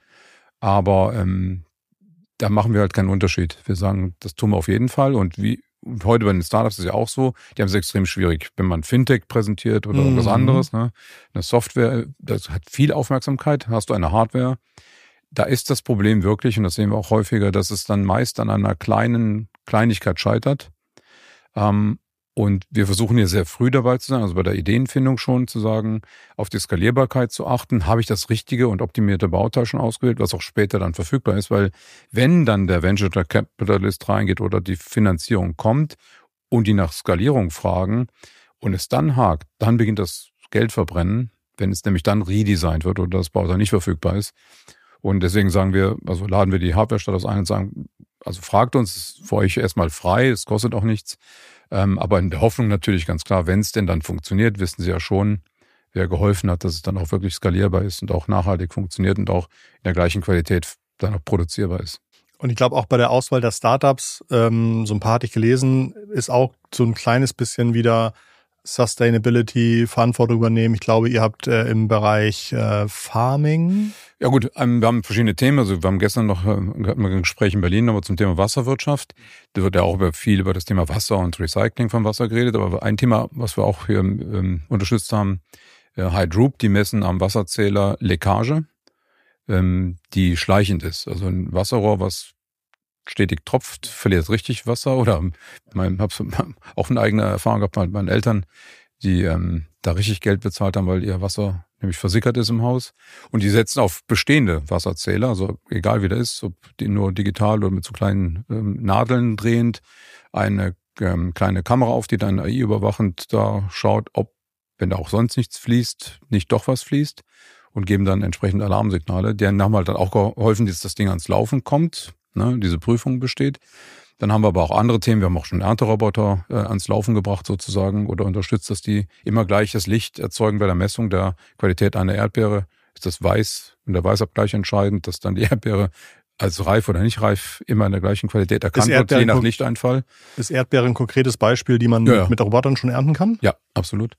Aber ähm, da machen wir halt keinen Unterschied. Wir sagen, das tun wir auf jeden Fall. Und wie und heute bei den Startups ist es ja auch so, die haben es extrem schwierig, wenn man Fintech präsentiert oder mhm. was anderes. Ne? Eine Software, das hat viel Aufmerksamkeit. Hast du eine Hardware? Da ist das Problem wirklich, und das sehen wir auch häufiger, dass es dann meist an einer kleinen Kleinigkeit scheitert. Ähm, Und wir versuchen hier sehr früh dabei zu sein, also bei der Ideenfindung schon zu sagen, auf die Skalierbarkeit zu achten. Habe ich das richtige und optimierte Bauteil schon ausgewählt, was auch später dann verfügbar ist? Weil wenn dann der Venture Capitalist reingeht oder die Finanzierung kommt und die nach Skalierung fragen und es dann hakt, dann beginnt das Geldverbrennen, wenn es nämlich dann redesigned wird oder das Bauteil nicht verfügbar ist. Und deswegen sagen wir, also laden wir die Hardware-Startups ein und sagen, also fragt uns, es ist für euch erstmal frei, es kostet auch nichts. Ähm, aber in der Hoffnung natürlich ganz klar, wenn es denn dann funktioniert, wissen Sie ja schon, wer geholfen hat, dass es dann auch wirklich skalierbar ist und auch nachhaltig funktioniert und auch in der gleichen Qualität dann auch produzierbar ist. Und ich glaube auch bei der Auswahl der Startups, ähm, so ein paar hatte ich gelesen, ist auch so ein kleines bisschen wieder Sustainability, Verantwortung übernehmen. Ich glaube, ihr habt äh, im Bereich äh, Farming. Ja gut, ähm, wir haben verschiedene Themen. Also wir haben gestern noch äh, hatten wir ein Gespräch in Berlin aber zum Thema Wasserwirtschaft. Da wird ja auch über viel über das Thema Wasser und Recycling von Wasser geredet. Aber ein Thema, was wir auch hier ähm, unterstützt haben, äh, Hydroop, die messen am Wasserzähler Leckage, ähm, die schleichend ist. Also ein Wasserrohr, was stetig tropft, verliert richtig Wasser. Oder ich habe auch eine eigene Erfahrung gehabt mit meinen Eltern, die ähm, da richtig Geld bezahlt haben, weil ihr Wasser nämlich versickert ist im Haus. Und die setzen auf bestehende Wasserzähler, also egal wie der ist, ob die nur digital oder mit so kleinen ähm, Nadeln drehend, eine ähm, kleine Kamera auf, die dann A I überwachend da schaut, ob, wenn da auch sonst nichts fließt, nicht doch was fließt und geben dann entsprechend Alarmsignale. Deren haben halt dann auch geholfen, dass das Ding ans Laufen kommt, ne, diese Prüfung besteht. Dann haben wir aber auch andere Themen. Wir haben auch schon Ernteroboter äh, ans Laufen gebracht sozusagen oder unterstützt, dass die immer gleich das Licht erzeugen bei der Messung der Qualität einer Erdbeere ist das Weiß und der Weißabgleich entscheidend, dass dann die Erdbeere als reif oder nicht reif immer in der gleichen Qualität erkannt wird, je nach Lichteinfall. Ist Erdbeere ein konkretes Beispiel, die man ja, ja. mit Robotern schon ernten kann? Ja, absolut.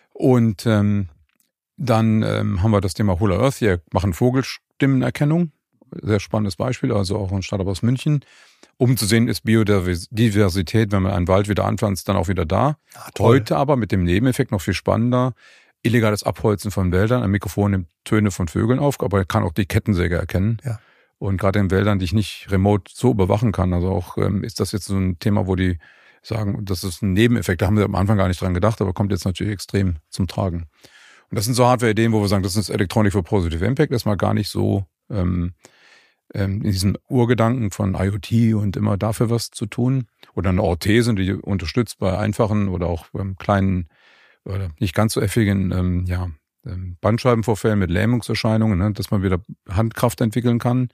Und ähm, dann ähm, haben wir das Thema Whole Earth. Wir machen Vogelstimmenerkennung. Sehr spannendes Beispiel, also auch ein Startup aus München. Um zu sehen, ist Biodiversität, wenn man einen Wald wieder anpflanzt, dann auch wieder da. Ah, heute aber mit dem Nebeneffekt noch viel spannender. Illegales Abholzen von Wäldern. Ein Mikrofon nimmt Töne von Vögeln auf, aber kann auch die Kettensäge erkennen. Ja. Und gerade in Wäldern, die ich nicht remote so überwachen kann, also auch ähm, ist das jetzt so ein Thema, wo die sagen, das ist ein Nebeneffekt. Da haben wir am Anfang gar nicht dran gedacht, aber kommt jetzt natürlich extrem zum Tragen. Und das sind so Hardware-Ideen, wo wir sagen, das ist Electronic for Positive Impact. Das ist mal gar nicht so ähm, ähm, in diesem Urgedanken von IoT und immer dafür was zu tun. Oder eine Orthese, die unterstützt bei einfachen oder auch ähm, kleinen oder nicht ganz so effigen ähm, ja, Bandscheibenvorfällen mit Lähmungserscheinungen, ne, dass man wieder Handkraft entwickeln kann.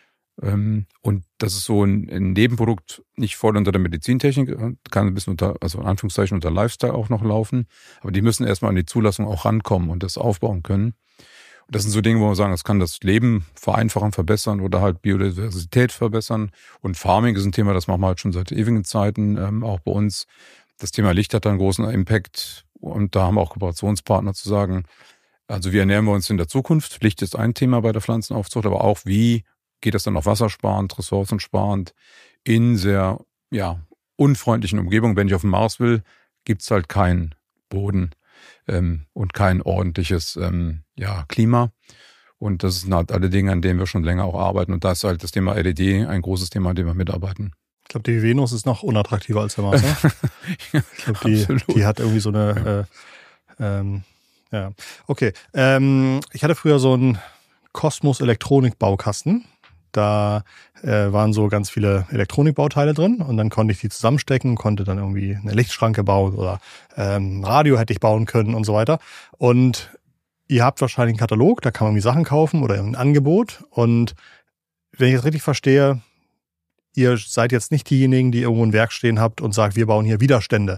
Ähm, und das ist so ein, ein Nebenprodukt, nicht voll unter der Medizintechnik, kann ein bisschen unter, also in Anführungszeichen unter Lifestyle auch noch laufen. Aber die müssen erstmal an die Zulassung auch rankommen und das aufbauen können. Und das sind so Dinge, wo wir sagen, das kann das Leben vereinfachen, verbessern oder halt Biodiversität verbessern. Und Farming ist ein Thema, das machen wir halt schon seit ewigen Zeiten, ähm, auch bei uns. Das Thema Licht hat da einen großen Impact und da haben wir auch Kooperationspartner zu sagen, also wie ernähren wir uns in der Zukunft? Licht ist ein Thema bei der Pflanzenaufzucht, aber auch wie geht das dann noch wassersparend, ressourcensparend in sehr ja unfreundlichen Umgebungen. Wenn ich auf den Mars will, gibt's halt keinen Boden ähm, und kein ordentliches ähm, ja Klima. Und das sind halt alle Dinge, an denen wir schon länger auch arbeiten. Und da ist halt das Thema L E D ein großes Thema, an dem wir mitarbeiten. Ich glaube, die Venus ist noch unattraktiver als der Mars. Ne? Ich glaube, die, die hat irgendwie so eine... Ja. Äh, ähm, Ja, okay. Ähm, ich hatte früher so einen Kosmos-Elektronik-Baukasten. Da äh, waren so ganz viele Elektronikbauteile drin und dann konnte ich die zusammenstecken, konnte dann irgendwie eine Lichtschranke bauen oder ähm, Radio hätte ich bauen können und so weiter. Und ihr habt wahrscheinlich einen Katalog, da kann man irgendwie Sachen kaufen oder ein Angebot. Und wenn ich das richtig verstehe, ihr seid jetzt nicht diejenigen, die irgendwo ein Werk stehen habt und sagt, wir bauen hier Widerstände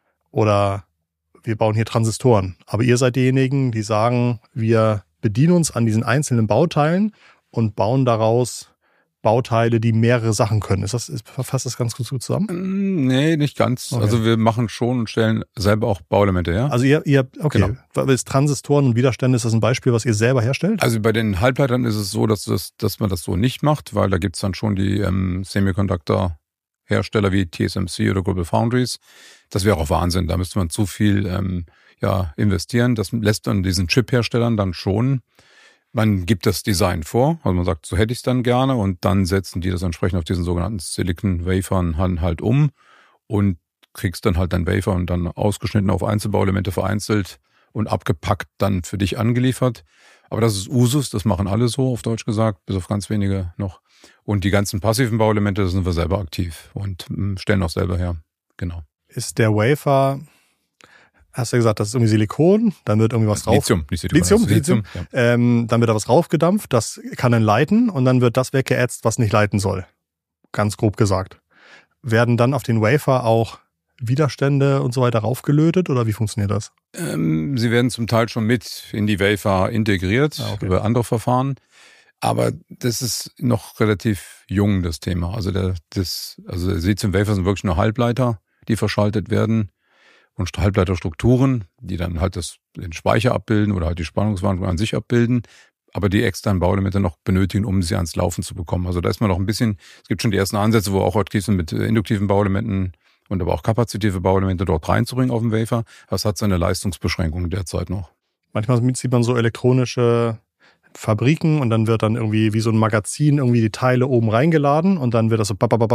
oder wir bauen hier Transistoren. Aber ihr seid diejenigen, die sagen, wir bedienen uns an diesen einzelnen Bauteilen und bauen daraus Bauteile, die mehrere Sachen können. Ist das, ist, fasst das ganz gut zusammen? Nee, nicht ganz. Okay. Also wir machen schon und stellen selber auch Bauelemente her. Also ihr, ihr okay. Genau. Ist Transistoren und Widerstände, ist das ein Beispiel, was ihr selber herstellt? Also bei den Halbleitern ist es so, dass, das, dass man das so nicht macht, weil da gibt's dann schon die ähm, Semiconductor-Hersteller wie T S M C oder Global Foundries. Das wäre auch Wahnsinn. Da müsste man zu viel ähm, ja, investieren. Das lässt dann diesen Chip-Herstellern dann schon. Man gibt das Design vor, also man sagt, so hätte ich es dann gerne und dann setzen die das entsprechend auf diesen sogenannten Silicon-Wafern halt um und kriegst dann halt dein Wafer und dann ausgeschnitten auf Einzelbauelemente vereinzelt und abgepackt dann für dich angeliefert. Aber das ist Usus, das machen alle so, auf Deutsch gesagt, bis auf ganz wenige noch. Und die ganzen passiven Bauelemente, da sind wir selber aktiv und stellen auch selber her, genau. Ist der Wafer... Hast du ja gesagt, das ist irgendwie Silikon, dann wird irgendwie was rauf... Lithium, nicht Silikon. Lithium, Lithium. Lithium. Ja. Ähm, dann wird da was raufgedampft, das kann dann leiten und dann wird das weggeätzt, was nicht leiten soll. Ganz grob gesagt. Werden dann auf den Wafer auch Widerstände und so weiter raufgelötet oder wie funktioniert das? Ähm, sie werden zum Teil schon mit in die Wafer integriert, ah, okay. über andere Verfahren. Aber das ist noch relativ jung, das Thema. Also der, das, also Lithium-Wafer sind wirklich nur Halbleiter, die verschaltet werden. Und Halbleiterstrukturen, die dann halt das, den Speicher abbilden oder halt die Spannungswandlung an sich abbilden, aber die externen Bauelemente noch benötigen, um sie ans Laufen zu bekommen. Also da ist man noch ein bisschen, es gibt schon die ersten Ansätze, wo auch aktiv sind mit induktiven Bauelementen und aber auch kapazitive Bauelemente dort reinzubringen auf dem Wafer. Das hat seine Leistungsbeschränkungen derzeit noch. Manchmal sieht man so elektronische Fabriken und dann wird dann irgendwie wie so ein Magazin irgendwie die Teile oben reingeladen und dann wird das so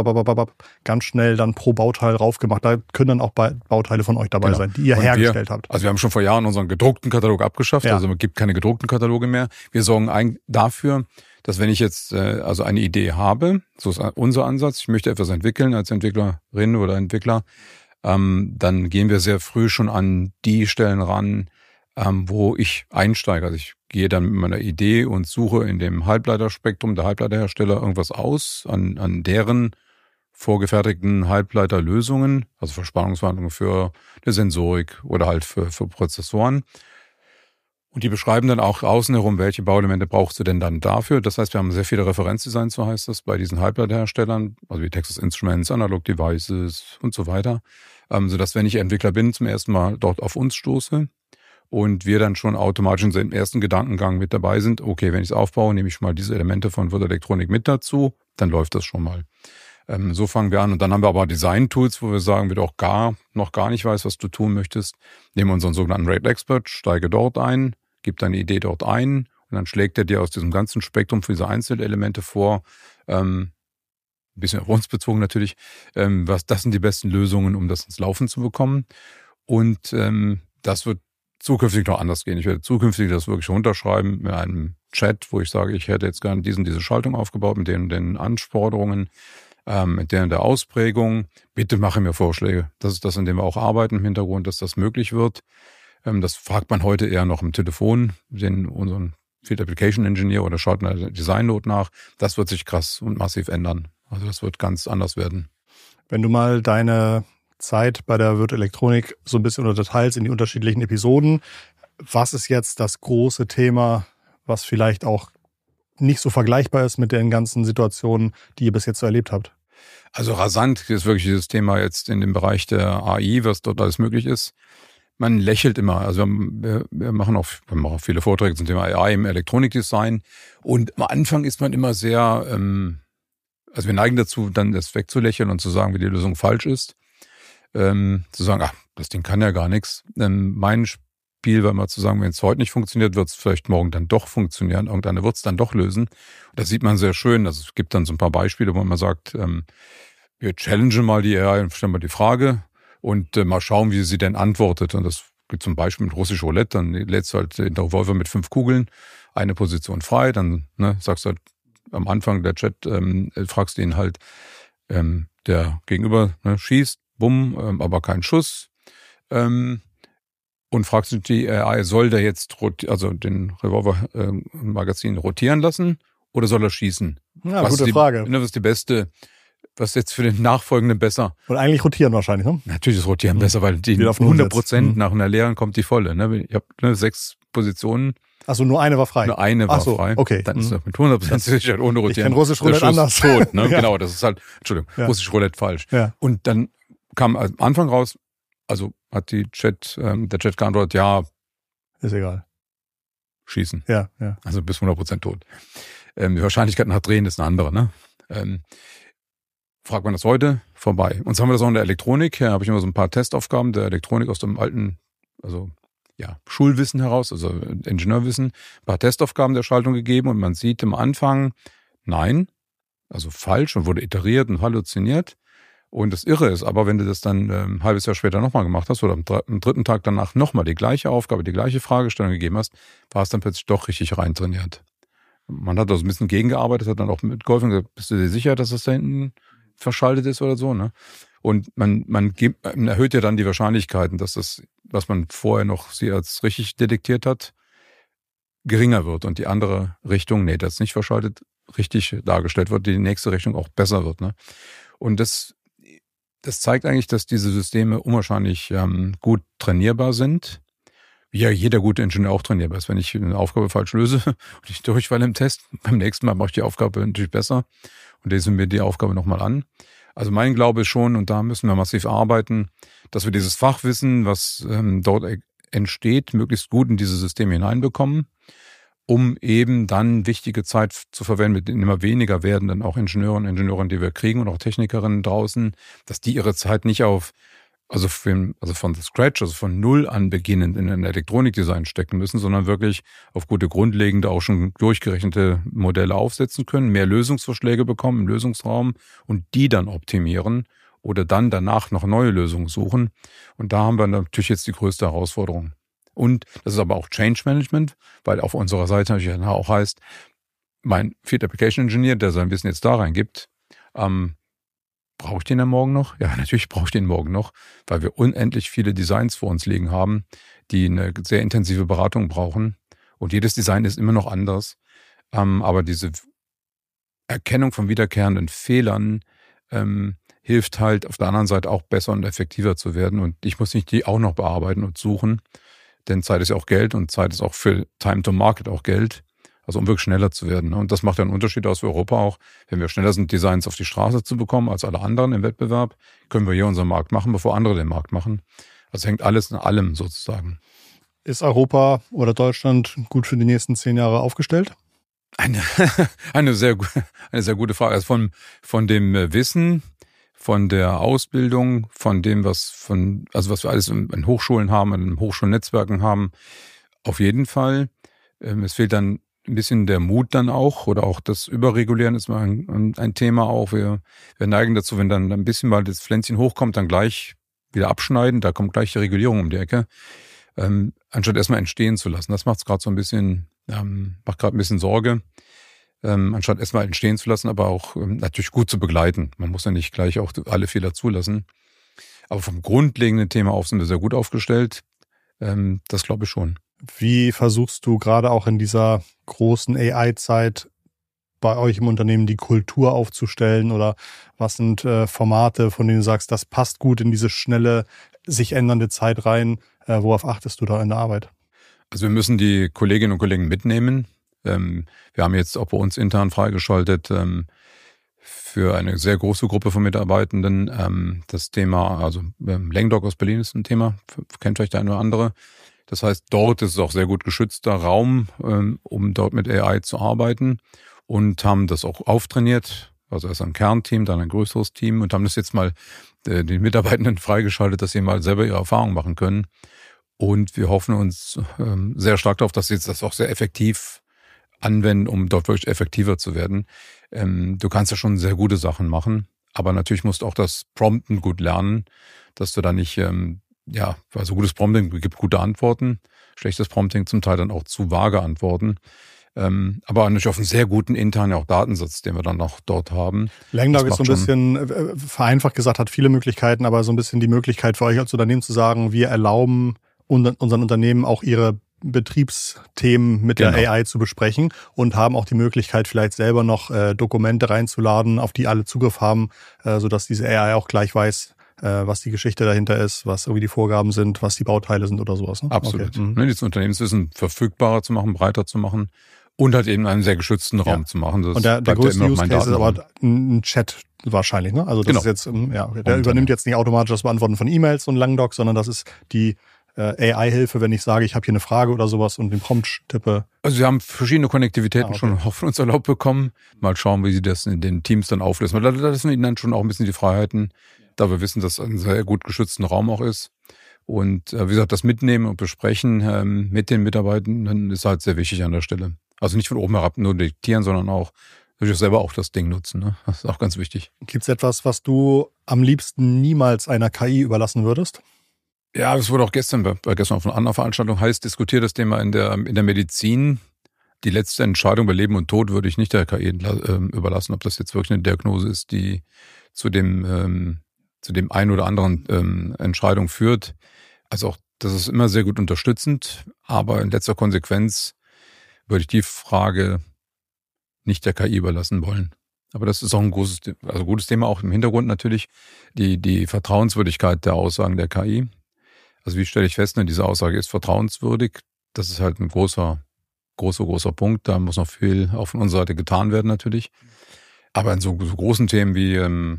ganz schnell dann pro Bauteil raufgemacht. Da können dann auch Bauteile von euch dabei genau. sein, die ihr und hergestellt wir, habt. Also wir haben schon vor Jahren unseren gedruckten Katalog abgeschafft, ja. Also es gibt keine gedruckten Kataloge mehr. Wir sorgen eigentlich dafür, dass wenn ich jetzt äh, also eine Idee habe, so ist unser Ansatz, ich möchte etwas entwickeln als Entwicklerin oder Entwickler, ähm, dann gehen wir sehr früh schon an die Stellen ran, ähm, wo ich einsteige. Also ich gehe dann mit meiner Idee und suche in dem Halbleiterspektrum der Halbleiterhersteller irgendwas aus an, an deren vorgefertigten Halbleiterlösungen, also für Spannungswandlungen für eine Sensorik oder halt für, für Prozessoren. Und die beschreiben dann auch außen herum, welche Bauelemente brauchst du denn dann dafür. Das heißt, wir haben sehr viele Referenzdesigns, so heißt das, bei diesen Halbleiterherstellern, also wie Texas Instruments, Analog Devices und so weiter, ähm, sodass, wenn ich Entwickler bin, zum ersten Mal dort auf uns stoße und wir dann schon automatisch im ersten Gedankengang mit dabei sind. Okay, wenn ich es aufbaue, nehme ich schon mal diese Elemente von Würth Elektronik mit dazu, dann läuft das schon mal. Ähm, so fangen wir an. Und dann haben wir aber Design-Tools, wo wir sagen, wenn du auch gar, noch gar nicht weißt, was du tun möchtest, nehmen unseren sogenannten Rate Expert, steige dort ein, gib deine Idee dort ein und dann schlägt er dir aus diesem ganzen Spektrum für diese Einzelelemente vor, ähm, ein bisschen auf uns bezogen natürlich, ähm, was, das sind die besten Lösungen, um das ins Laufen zu bekommen. Und ähm, das wird zukünftig noch anders gehen. Ich werde zukünftig das wirklich runterschreiben mit einem Chat, wo ich sage, ich hätte jetzt gerne diesen, diese Schaltung aufgebaut mit den, den Anforderungen, ähm, mit der, der Ausprägung. Bitte mache mir Vorschläge. Das ist das, in dem wir auch arbeiten im Hintergrund, dass das möglich wird. Das fragt man heute eher noch im Telefon, den unseren Field Application Engineer oder schaut eine Design Note nach. Das wird sich krass und massiv ändern. Also das wird ganz anders werden. Wenn du mal deine Zeit bei der Würth Elektronik so ein bisschen unterteilst in die unterschiedlichen Episoden, was ist jetzt das große Thema, was vielleicht auch nicht so vergleichbar ist mit den ganzen Situationen, die ihr bis jetzt so erlebt habt? Also rasant ist wirklich dieses Thema jetzt in dem Bereich der A I, was dort alles möglich ist. Man lächelt immer. Also wir, wir machen auch, wir machen auch viele Vorträge zum Thema A I im Elektronikdesign. Und am Anfang ist man immer sehr, ähm, also wir neigen dazu, dann das wegzulächeln und zu sagen, wie die Lösung falsch ist. Ähm, zu sagen, ach, das Ding kann ja gar nichts. Ähm, mein Spiel war immer zu sagen, wenn es heute nicht funktioniert, wird es vielleicht morgen dann doch funktionieren. Irgendeiner wird es dann doch lösen. Und das sieht man sehr schön. Also es gibt dann so ein paar Beispiele, wo man sagt, ähm, wir challengen mal die A I und stellen mal die Frage. Und äh, mal schauen, wie sie denn antwortet. Und das geht zum Beispiel mit russisch Roulette. Dann lädst du halt den Revolver mit fünf Kugeln, eine Position frei. Dann ne, sagst du halt am Anfang der Chat, ähm, fragst du ihn halt, ähm, der Gegenüber ne, schießt, bumm, ähm, aber kein Schuss. Ähm, und fragst du die A I, soll der jetzt rot- also den Revolver-Magazin äh, rotieren lassen oder soll er schießen? Ja, was gute die, Frage. Ne, was ist die beste... Was ist jetzt für den Nachfolgenden besser? Und eigentlich rotieren wahrscheinlich, ne? Natürlich ist Rotieren mhm. besser, weil die auf hundert Prozent mhm. nach einer leeren kommt die volle. Ne? Ich habe ne, sechs Positionen. Achso, nur eine war frei? Nur eine war so, frei. Okay. Dann ist das mit hundert Prozent Sicherheit ohne Rotieren. Ich kenne russisch Roulette anders. Tot, ne? Ja. Genau, das ist halt, Entschuldigung, ja. russisch Roulette falsch. Ja. Und dann kam am Anfang raus, also hat die Chat, ähm, der Chat geantwortet, ja. Ist egal. Schießen. Ja, ja. Also bis hundert Prozent tot. Ähm, die Wahrscheinlichkeit nach Drehen ist eine andere, ne? Ähm, Fragt man das heute? Vorbei. Und so haben wir das auch in der Elektronik. Hier habe ich immer so ein paar Testaufgaben der Elektronik aus dem alten, also ja, Schulwissen heraus, also Ingenieurwissen, ein paar Testaufgaben der Schaltung gegeben und man sieht am Anfang, nein, also falsch und wurde iteriert und halluziniert. Und das Irre ist aber, wenn du das dann ein halbes Jahr später nochmal gemacht hast oder am, am dritten Tag danach nochmal die gleiche Aufgabe, die gleiche Fragestellung gegeben hast, war es dann plötzlich doch richtig reintrainiert. Man hat also ein bisschen gegengearbeitet, hat dann auch mitgeholfen und gesagt, bist du dir sicher, dass das da hinten verschaltet ist oder so, ne? Und man, man, gibt, man erhöht ja dann die Wahrscheinlichkeiten, dass das, was man vorher noch sie als richtig detektiert hat, geringer wird und die andere Richtung, nee, das ist nicht verschaltet, richtig dargestellt wird, die nächste Richtung auch besser wird, ne? Und das, das zeigt eigentlich, dass diese Systeme unwahrscheinlich ähm, gut trainierbar sind. Wie ja jeder gute Ingenieur auch trainierbar ist. Wenn ich eine Aufgabe falsch löse und ich durchfalle im Test, beim nächsten Mal mache ich die Aufgabe natürlich besser und lese mir die Aufgabe nochmal an. Also mein Glaube ist schon, und da müssen wir massiv arbeiten, dass wir dieses Fachwissen, was ähm, dort entsteht, möglichst gut in diese Systeme hineinbekommen, um eben dann wichtige Zeit zu verwenden mit den immer weniger werdenden auch Ingenieuren und Ingenieurinnen, die wir kriegen und auch Technikerinnen draußen, dass die ihre Zeit nicht auf Also, für, also von Scratch, also von Null an beginnend in ein Elektronikdesign stecken müssen, sondern wirklich auf gute grundlegende, auch schon durchgerechnete Modelle aufsetzen können, mehr Lösungsvorschläge bekommen im Lösungsraum und die dann optimieren oder dann danach noch neue Lösungen suchen. Und da haben wir natürlich jetzt die größte Herausforderung. Und das ist aber auch Change Management, weil auf unserer Seite natürlich auch heißt, mein Field Application Engineer, der sein Wissen jetzt da reingibt, ähm, brauche ich den dann morgen noch? Ja, natürlich brauche ich den morgen noch, weil wir unendlich viele Designs vor uns liegen haben, die eine sehr intensive Beratung brauchen. Und jedes Design ist immer noch anders. Ähm, aber diese Erkennung von wiederkehrenden Fehlern ähm, hilft halt auf der anderen Seite auch besser und effektiver zu werden. Und ich muss nicht die auch noch bearbeiten und suchen. Denn Zeit ist ja auch Geld und Zeit ist auch für Time to Market auch Geld. Also um wirklich schneller zu werden. Und das macht ja einen Unterschied aus Europa auch. Wenn wir schneller sind, Designs auf die Straße zu bekommen als alle anderen im Wettbewerb, können wir hier unseren Markt machen, bevor andere den Markt machen. Also hängt alles in allem sozusagen. Ist Europa oder Deutschland gut für die nächsten zehn Jahre aufgestellt? Eine, eine, sehr, eine sehr gute Frage. Also von, von dem Wissen, von der Ausbildung, von dem, was von, also was wir alles in Hochschulen haben, in Hochschulnetzwerken haben, auf jeden Fall. Es fehlt dann ein bisschen der Mut dann auch, oder auch das Überregulieren ist mal ein, ein Thema auch. Wir, wir neigen dazu, wenn dann ein bisschen mal das Pflänzchen hochkommt, dann gleich wieder abschneiden, da kommt gleich die Regulierung um die Ecke, ähm, anstatt erstmal entstehen zu lassen. Das macht es gerade so ein bisschen, ähm, macht gerade ein bisschen Sorge, ähm, anstatt erstmal entstehen zu lassen, aber auch ähm, natürlich gut zu begleiten. Man muss ja nicht gleich auch alle Fehler zulassen. Aber vom grundlegenden Thema auf sind wir sehr gut aufgestellt. Ähm, das glaube ich schon. Wie versuchst du gerade auch in dieser großen A I-Zeit bei euch im Unternehmen die Kultur aufzustellen, oder was sind äh, Formate, von denen du sagst, das passt gut in diese schnelle, sich ändernde Zeit rein? Äh, worauf achtest du da in der Arbeit? Also wir müssen die Kolleginnen und Kollegen mitnehmen. Ähm, wir haben jetzt auch bei uns intern freigeschaltet ähm, für eine sehr große Gruppe von Mitarbeitenden ähm, das Thema, also ähm, Langdoc aus Berlin ist ein Thema, kennt vielleicht der eine oder andere. Das heißt, dort ist es auch sehr gut geschützter Raum, ähm, um dort mit A I zu arbeiten, und haben das auch auftrainiert. Also erst ein Kernteam, dann ein größeres Team, und haben das jetzt mal äh, den Mitarbeitenden freigeschaltet, dass sie mal selber ihre Erfahrungen machen können. Und wir hoffen uns ähm, sehr stark darauf, dass sie jetzt das auch sehr effektiv anwenden, um dort wirklich effektiver zu werden. Ähm, du kannst ja schon sehr gute Sachen machen, aber natürlich musst du auch das Prompten gut lernen, dass du da nicht... Ähm, Ja, also gutes Prompting gibt gute Antworten, schlechtes Prompting zum Teil dann auch zu vage Antworten. Ähm, aber natürlich auf einen sehr guten internen auch Datensatz, den wir dann noch dort haben. Langdoc ist so ein bisschen, äh, vereinfacht gesagt, hat viele Möglichkeiten, aber so ein bisschen die Möglichkeit für euch als Unternehmen zu sagen, wir erlauben unseren Unternehmen auch ihre Betriebsthemen mit genau. der A I zu besprechen und haben auch die Möglichkeit, vielleicht selber noch äh, Dokumente reinzuladen, auf die alle Zugriff haben, äh, sodass diese A I auch gleich weiß, was die Geschichte dahinter ist, was irgendwie die Vorgaben sind, was die Bauteile sind oder sowas. Ne? Absolut. Okay. Mhm. Das Unternehmenswissen verfügbarer zu machen, breiter zu machen und halt eben einen sehr geschützten Raum ja. zu machen. Das und der, der größte ja Use Case ist aber ein Chat wahrscheinlich. Ne? Also das genau. ist jetzt, ja, der und übernimmt jetzt nicht automatisch das Beantworten von E-Mails und Langdoc, sondern das ist die äh, A I-Hilfe, wenn ich sage, ich habe hier eine Frage oder sowas und den Prompt tippe. Also wir haben verschiedene Konnektivitäten ah, okay. schon von uns erlaubt bekommen. Mal schauen, wie sie das in den Teams dann auflösen. Da lassen wir ihnen dann schon auch ein bisschen die Freiheiten, da wir wissen, dass es ein sehr gut geschützten Raum auch ist. Und äh, wie gesagt, das Mitnehmen und Besprechen ähm, mit den Mitarbeitenden ist halt sehr wichtig an der Stelle. Also nicht von oben herab nur diktieren, sondern auch natürlich selber auch das Ding nutzen. Ne? Das ist auch ganz wichtig. Gibt es etwas, was du am liebsten niemals einer K I überlassen würdest? Ja, das wurde auch gestern bei, bei gestern auf einer anderen Veranstaltung heiß diskutiert, das Thema in der, in der Medizin. Die letzte Entscheidung bei Leben und Tod würde ich nicht der K I äh, überlassen, ob das jetzt wirklich eine Diagnose ist, die zu dem ähm, zu dem einen oder anderen ähm, Entscheidung führt. Also auch, das ist immer sehr gut unterstützend, aber in letzter Konsequenz würde ich die Frage nicht der K I überlassen wollen. Aber das ist auch ein großes, also gutes Thema auch im Hintergrund natürlich, die, die Vertrauenswürdigkeit der Aussagen der K I. Also wie stelle ich fest, ne, diese Aussage ist vertrauenswürdig. Das ist halt ein großer, großer, großer Punkt. Da muss noch viel auch von unserer Seite getan werden natürlich. Aber in so, so großen Themen wie ähm,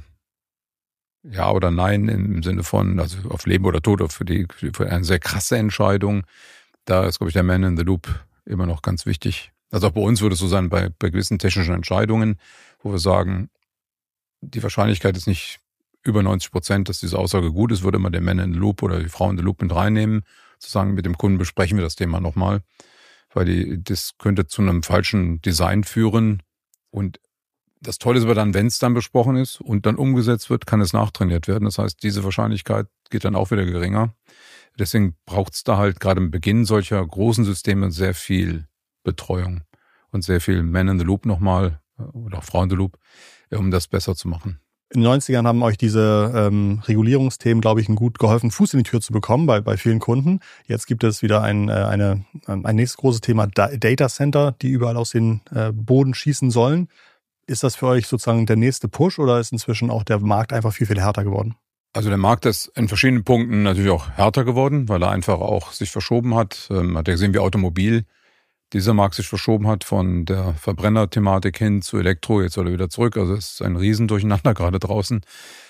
ja oder nein im Sinne von, also auf Leben oder Tod, für, die, für eine sehr krasse Entscheidung, da ist, glaube ich, der Man in the Loop immer noch ganz wichtig. Also auch bei uns würde es so sein, bei, bei gewissen technischen Entscheidungen, wo wir sagen, die Wahrscheinlichkeit ist nicht über neunzig Prozent, dass diese Aussage gut ist, würde man den Man in the Loop oder die Frau in the Loop mit reinnehmen, zu sagen, mit dem Kunden besprechen wir das Thema nochmal, weil die, das könnte zu einem falschen Design führen. Und das Tolle ist aber dann, wenn es dann besprochen ist und dann umgesetzt wird, kann es nachtrainiert werden. Das heißt, diese Wahrscheinlichkeit geht dann auch wieder geringer. Deswegen braucht es da halt gerade im Beginn solcher großen Systeme sehr viel Betreuung und sehr viel Man in the Loop nochmal oder auch Frau in the Loop, um das besser zu machen. In den neunzigern haben euch diese ähm, Regulierungsthemen, glaube ich, gut geholfen, Fuß in die Tür zu bekommen bei, bei vielen Kunden. Jetzt gibt es wieder ein, äh, eine, ein nächstes großes Thema, da- Data Center, die überall aus den äh, Boden schießen sollen. Ist das für euch sozusagen der nächste Push oder ist inzwischen auch der Markt einfach viel, viel härter geworden? Also der Markt ist in verschiedenen Punkten natürlich auch härter geworden, weil er einfach auch sich verschoben hat. Man hat ja gesehen, wie Automobil dieser Markt sich verschoben hat von der Verbrenner-Thematik hin zu Elektro. Jetzt soll er wieder zurück. Also es ist ein Riesendurcheinander gerade draußen.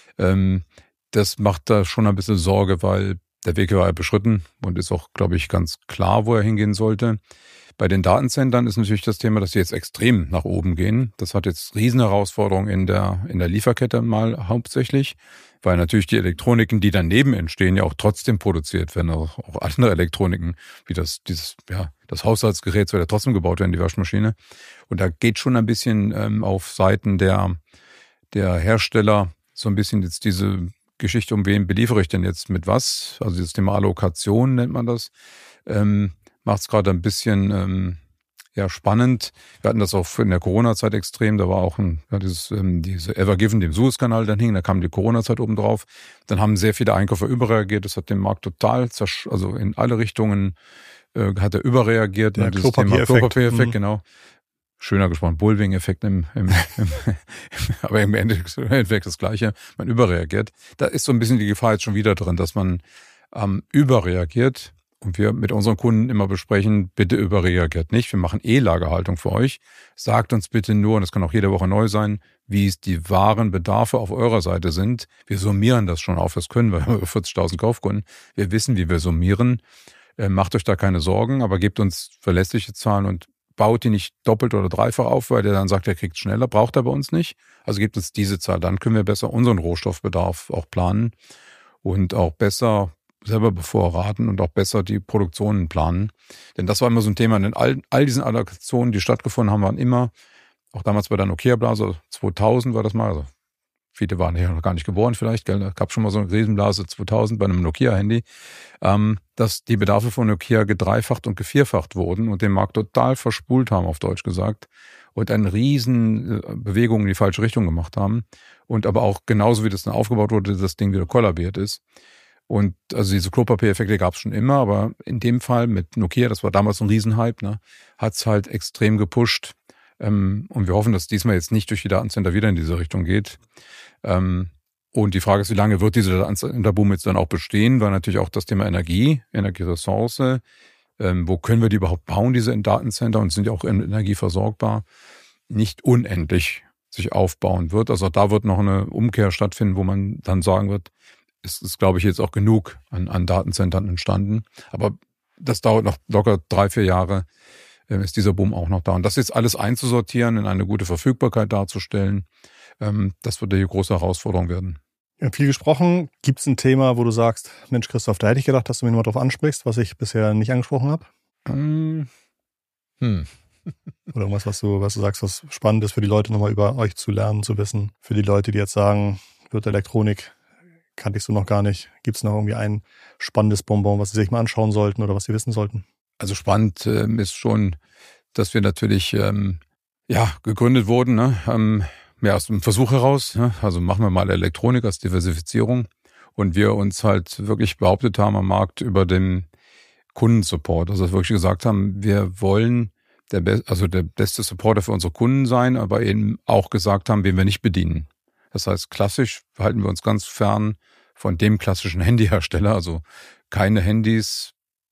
Das macht da schon ein bisschen Sorge, weil der Weg war ja beschritten und ist auch, glaube ich, ganz klar, wo er hingehen sollte. Bei den Datenzentren ist natürlich das Thema, dass sie jetzt extrem nach oben gehen. Das hat jetzt Riesenherausforderungen in der, in der Lieferkette mal hauptsächlich, weil natürlich die Elektroniken, die daneben entstehen, ja auch trotzdem produziert werden. Auch, auch andere Elektroniken, wie das, dieses, ja, das Haushaltsgerät soll ja trotzdem gebaut werden, die Waschmaschine. Und da geht schon ein bisschen ähm, auf Seiten der, der Hersteller so ein bisschen jetzt diese Geschichte, um wen beliefere ich denn jetzt mit was? Also das Thema Allokation nennt man das. Ähm, macht es gerade ein bisschen ähm, ja, spannend. Wir hatten das auch in der Corona-Zeit extrem. Da war auch ein, ja, dieses, ähm, diese Ever Given, dem Suezkanal dann hing. Da kam die Corona-Zeit oben drauf. Dann haben sehr viele Einkäufer überreagiert. Das hat den Markt total, zersch- also in alle Richtungen äh, hat er überreagiert. Ja, dieses Thema Klopapier-Effekt, mhm. genau. Schöner gesprochen, Bullwing-Effekt im, im, im, aber im Endeffekt das Gleiche. Man überreagiert. Da ist so ein bisschen die Gefahr jetzt schon wieder drin, dass man ähm, überreagiert. Und wir mit unseren Kunden immer besprechen, bitte überreagiert nicht. Wir machen eh Lagerhaltung für euch. Sagt uns bitte nur, und das kann auch jede Woche neu sein, wie es die wahren Bedarfe auf eurer Seite sind. Wir summieren das schon auf, das können wir, über vierzigtausend Kaufkunden. Wir wissen, wie wir summieren. Äh, macht euch da keine Sorgen, aber gebt uns verlässliche Zahlen und baut die nicht doppelt oder dreifach auf, weil der dann sagt, er kriegt schneller, braucht er bei uns nicht. Also gebt uns diese Zahl, dann können wir besser unseren Rohstoffbedarf auch planen und auch besser selber bevorraten und auch besser die Produktionen planen. Denn das war immer so ein Thema. In all, all diesen Allokationen, die stattgefunden haben, waren immer, auch damals bei der Nokia-Blase, zweitausend war das mal, also viele waren hier noch gar nicht geboren vielleicht, gell? Da gab es schon mal so eine Riesenblase zweitausend bei einem Nokia-Handy, ähm, dass die Bedarfe von Nokia gedreifacht und gevierfacht wurden und den Markt total verspult haben, auf Deutsch gesagt, und eine riesen Bewegung in die falsche Richtung gemacht haben. Und aber auch genauso wie das dann aufgebaut wurde, das Ding wieder kollabiert ist. Und also diese Klopapier-Effekte gab es schon immer, aber in dem Fall mit Nokia, das war damals ein Riesenhype, ne, hat es halt extrem gepusht. Ähm, und wir hoffen, dass diesmal jetzt nicht durch die Datencenter wieder in diese Richtung geht. Ähm, und die Frage ist, wie lange wird dieser Datencenter-Boom jetzt dann auch bestehen? Weil natürlich auch das Thema Energie, Energieressource, ähm, wo können wir die überhaupt bauen, diese Datencenter, und sind ja auch energieversorgbar, nicht unendlich sich aufbauen wird. Also da wird noch eine Umkehr stattfinden, wo man dann sagen wird, es ist, glaube ich, jetzt auch genug an, an Datenzentren entstanden. Aber das dauert noch locker drei, vier Jahre, äh, ist dieser Boom auch noch da. Und das jetzt alles einzusortieren, in eine gute Verfügbarkeit darzustellen, ähm, das wird die große Herausforderung werden. Wir haben viel gesprochen. Gibt es ein Thema, wo du sagst, Mensch, Christoph, da hätte ich gedacht, dass du mich nochmal drauf ansprichst, was ich bisher nicht angesprochen habe? Ähm, hm. Oder irgendwas, was du, was du sagst, was spannend ist für die Leute, nochmal über euch zu lernen, zu wissen. Für die Leute, die jetzt sagen, wird Elektronik kannte ich so noch gar nicht. Gibt es noch irgendwie ein spannendes Bonbon, was Sie sich mal anschauen sollten oder was Sie wissen sollten? Also spannend ähm, ist schon, dass wir natürlich ähm, ja gegründet wurden, ne? ähm, ja, aus dem Versuch heraus. Ne? Also machen wir mal Elektronik als Diversifizierung. Und wir uns halt wirklich behauptet haben am Markt über den Kundensupport. Also wirklich gesagt haben, wir wollen der Be- also der beste Supporter für unsere Kunden sein, aber eben auch gesagt haben, wen wir nicht bedienen. Das heißt, klassisch halten wir uns ganz fern von dem klassischen Handyhersteller. Also keine Handys,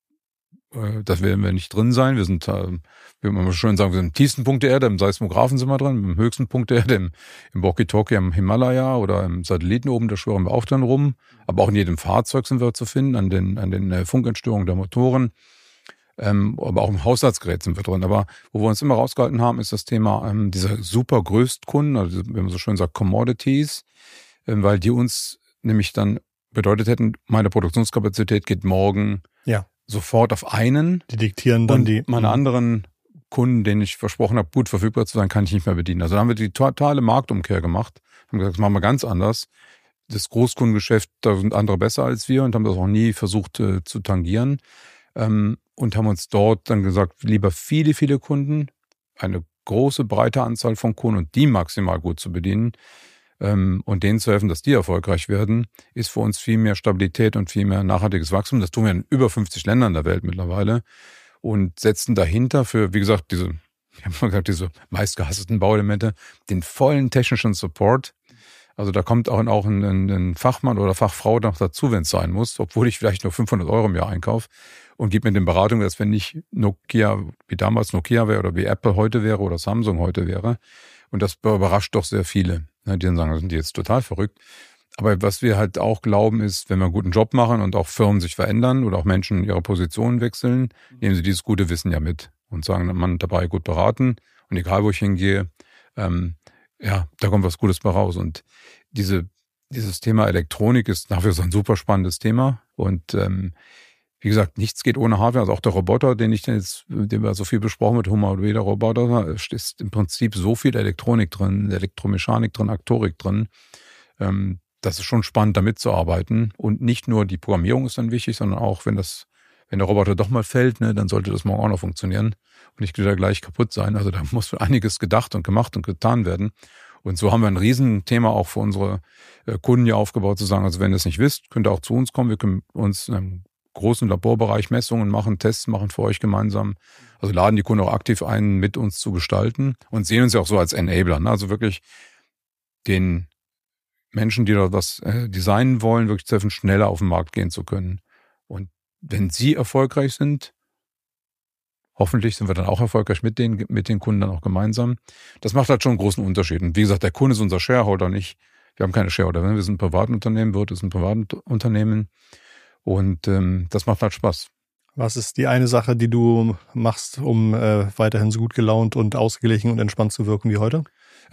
äh, das werden wir nicht drin sein. Wir sind, äh, wie man schön sagen, wir sind im tiefsten Punkt der Erde, im Seismographen sind wir drin, im höchsten Punkt der Erde, im, im Walkie-Talkie, im Himalaya oder im Satelliten oben, da schwören wir auch dran rum. Aber auch in jedem Fahrzeug sind wir zu finden, an den, an den äh, Funkentstörungen der Motoren. Ähm, aber auch im Haushaltsgerät sind wir drin. Aber wo wir uns immer rausgehalten haben, ist das Thema ähm, dieser super Größtkunden, also wenn man so schön sagt, Commodities, ähm, weil die uns nämlich dann bedeutet hätten, meine Produktionskapazität geht morgen ja. sofort auf einen. Die diktieren dann und die. Meine anderen Kunden, denen ich versprochen habe, gut verfügbar zu sein, kann ich nicht mehr bedienen. Also da haben wir die totale Marktumkehr gemacht, haben gesagt, das machen wir ganz anders. Das Großkundengeschäft, da sind andere besser als wir und haben das auch nie versucht äh, zu tangieren. Ähm, und haben uns dort dann gesagt, lieber viele, viele Kunden, eine große, breite Anzahl von Kunden und die maximal gut zu bedienen ähm, und denen zu helfen, dass die erfolgreich werden, ist für uns viel mehr Stabilität und viel mehr nachhaltiges Wachstum. Das tun wir in über fünfzig Ländern der Welt mittlerweile und setzen dahinter für, wie gesagt, diese, ich habe mal gesagt, diese meistgehassten Bauelemente, den vollen technischen Support. Also da kommt auch, auch ein, ein Fachmann oder Fachfrau noch dazu, wenn es sein muss, obwohl ich vielleicht nur fünfhundert Euro im Jahr einkaufe und gebe mir den Beratung, dass wenn nicht Nokia, wie damals Nokia wäre oder wie Apple heute wäre oder Samsung heute wäre. Und das überrascht doch sehr viele. Die dann sagen, sind die jetzt total verrückt. Aber was wir halt auch glauben ist, wenn wir einen guten Job machen und auch Firmen sich verändern oder auch Menschen ihre Positionen wechseln, nehmen sie dieses gute Wissen ja mit und sagen, man dabei gut beraten. Und egal, wo ich hingehe, ähm, ja, da kommt was Gutes bei raus. Und diese, dieses Thema Elektronik ist nach wie vor ein super spannendes Thema. Und ähm, wie gesagt, nichts geht ohne Hardware. Also auch der Roboter, den ich jetzt, den wir so viel besprochen mit humanoider Roboter, ist im Prinzip so viel Elektronik drin, Elektromechanik drin, Aktorik drin. Ähm, das ist schon spannend, da mitzuarbeiten. Und nicht nur die Programmierung ist dann wichtig, sondern auch, wenn das, wenn der Roboter doch mal fällt, ne, dann sollte das morgen auch noch funktionieren und nicht wieder gleich kaputt sein. Also da muss einiges gedacht und gemacht und getan werden. Und so haben wir ein Riesenthema auch für unsere Kunden hier aufgebaut, zu sagen, also wenn ihr es nicht wisst, könnt ihr auch zu uns kommen. Wir können uns in einem großen Laborbereich Messungen machen, Tests machen für euch gemeinsam. Also laden die Kunden auch aktiv ein, mit uns zu gestalten und sehen uns ja auch so als Enabler. Ne? Also wirklich den Menschen, die da was äh, designen wollen, wirklich zu helfen, schneller auf den Markt gehen zu können. Und wenn sie erfolgreich sind, hoffentlich sind wir dann auch erfolgreich mit den, mit den Kunden dann auch gemeinsam. Das macht halt schon einen großen Unterschied. Und wie gesagt, der Kunde ist unser Shareholder nicht. Wir haben keine Shareholder. Wir sind ein Privatunternehmen, wird es ein Privatunternehmen. Und ähm, das macht halt Spaß. Was ist die eine Sache, die du machst, um äh, weiterhin so gut gelaunt und ausgeglichen und entspannt zu wirken wie heute?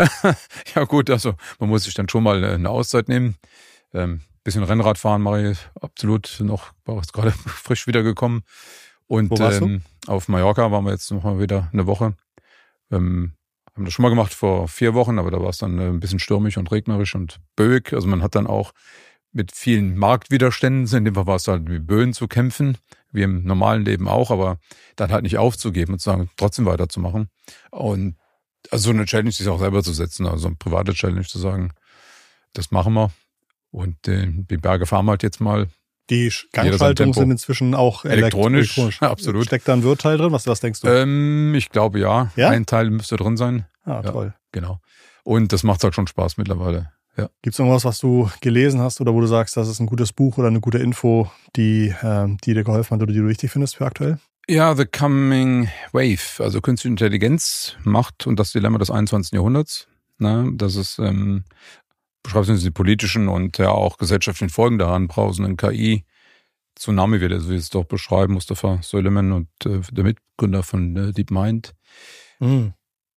Ja gut, also man muss sich dann schon mal eine Auszeit nehmen. Ähm, bisschen Rennrad fahren mache ich absolut noch, war jetzt gerade frisch wiedergekommen. Und Wo warst ähm, auf Mallorca waren wir jetzt noch mal wieder eine Woche. Ähm, haben das schon mal gemacht vor vier Wochen, aber da war es dann ein bisschen stürmisch und regnerisch und böig. Also man hat dann auch mit vielen Marktwiderständen, in dem Fall war es halt wie Böen zu kämpfen, wie im normalen Leben auch, aber dann halt nicht aufzugeben und zu sagen, trotzdem weiterzumachen. Und also so eine Challenge sich auch selber zu setzen, also eine private Challenge zu sagen, das machen wir. Und äh, die Berge fahren wir halt jetzt mal. Die Gangschaltungen sind inzwischen auch elektronisch. elektronisch. Absolut. Steckt da ein Wirtteil drin? Was, was denkst du? Ähm, ich glaube ja. ja. Ein Teil müsste drin sein. Ah, toll. Ja, genau. Und das macht halt schon Spaß mittlerweile. Ja. Gibt es irgendwas, was du gelesen hast oder wo du sagst, das ist ein gutes Buch oder eine gute Info, die, ähm, die dir geholfen hat oder die du wichtig findest für aktuell? Ja, The Coming Wave, also künstliche Intelligenz, Macht und das Dilemma des einundzwanzigsten Jahrhunderts. Ne? Das ist, ähm, beschreibt uns die politischen und ja auch gesellschaftlichen Folgen der heranbrausenden K I. Tsunami wird er, wie es doch beschreiben, Mustafa Suleiman und äh, der Mitgründer von äh, DeepMind. Mhm.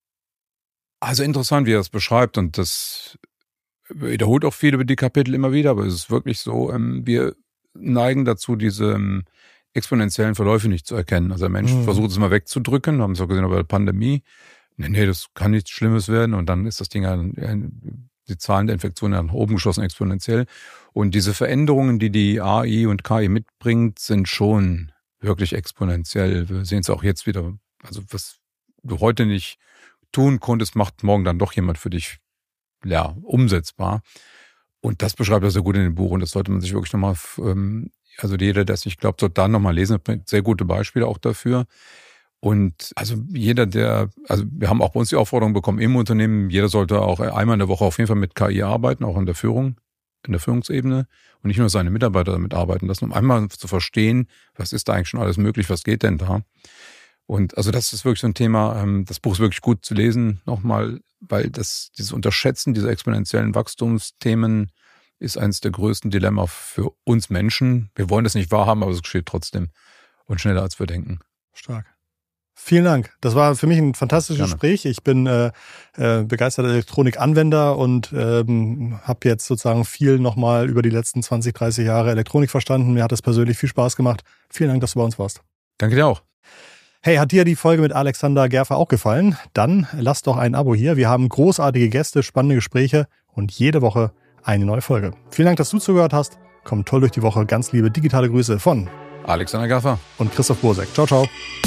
Also interessant, wie er es beschreibt und das wiederholt auch viel über die Kapitel immer wieder, aber es ist wirklich so, ähm, wir neigen dazu, diese ähm, exponentiellen Verläufe nicht zu erkennen. Also der Mensch mhm. versucht es mal wegzudrücken, haben es auch gesehen bei der Pandemie. Nee, nee, das kann nichts Schlimmes werden und dann ist das Ding ja, die Zahlen der Infektionen nach oben geschossen exponentiell. Und diese Veränderungen, die die A I und K I mitbringt, sind schon wirklich exponentiell. Wir sehen es auch jetzt wieder. Also was du heute nicht tun konntest, macht morgen dann doch jemand für dich ja, umsetzbar. Und das beschreibt er sehr gut in dem Buch und das sollte man sich wirklich nochmal, also jeder, der es nicht glaubt, sollte da nochmal lesen. Sehr gute Beispiele auch dafür. Und also jeder, der, also wir haben auch bei uns die Aufforderung bekommen im Unternehmen, jeder sollte auch einmal in der Woche auf jeden Fall mit K I arbeiten, auch in der Führung, in der Führungsebene und nicht nur seine Mitarbeiter damit arbeiten lassen, um einmal zu verstehen, was ist da eigentlich schon alles möglich, was geht denn da? Und also das ist wirklich so ein Thema, das Buch ist wirklich gut zu lesen, nochmal, weil das dieses Unterschätzen dieser exponentiellen Wachstumsthemen ist eines der größten Dilemma für uns Menschen. Wir wollen das nicht wahrhaben, aber es geschieht trotzdem und schneller als wir denken. Stark. Vielen Dank. Das war für mich ein fantastisches Gerne. Gespräch. Ich bin äh, äh, begeisterter Elektronikanwender und ähm, habe jetzt sozusagen viel nochmal über die letzten zwanzig, dreißig Jahre Elektronik verstanden. Mir hat es persönlich viel Spaß gemacht. Vielen Dank, dass du bei uns warst. Danke dir auch. Hey, hat dir die Folge mit Alexander Gerfer auch gefallen? Dann lass doch ein Abo hier. Wir haben großartige Gäste, spannende Gespräche und jede Woche eine neue Folge. Vielen Dank, dass du zugehört hast. Komm toll durch die Woche. Ganz liebe digitale Grüße von Alexander Gerfer und Christoph Bosek. Ciao, ciao.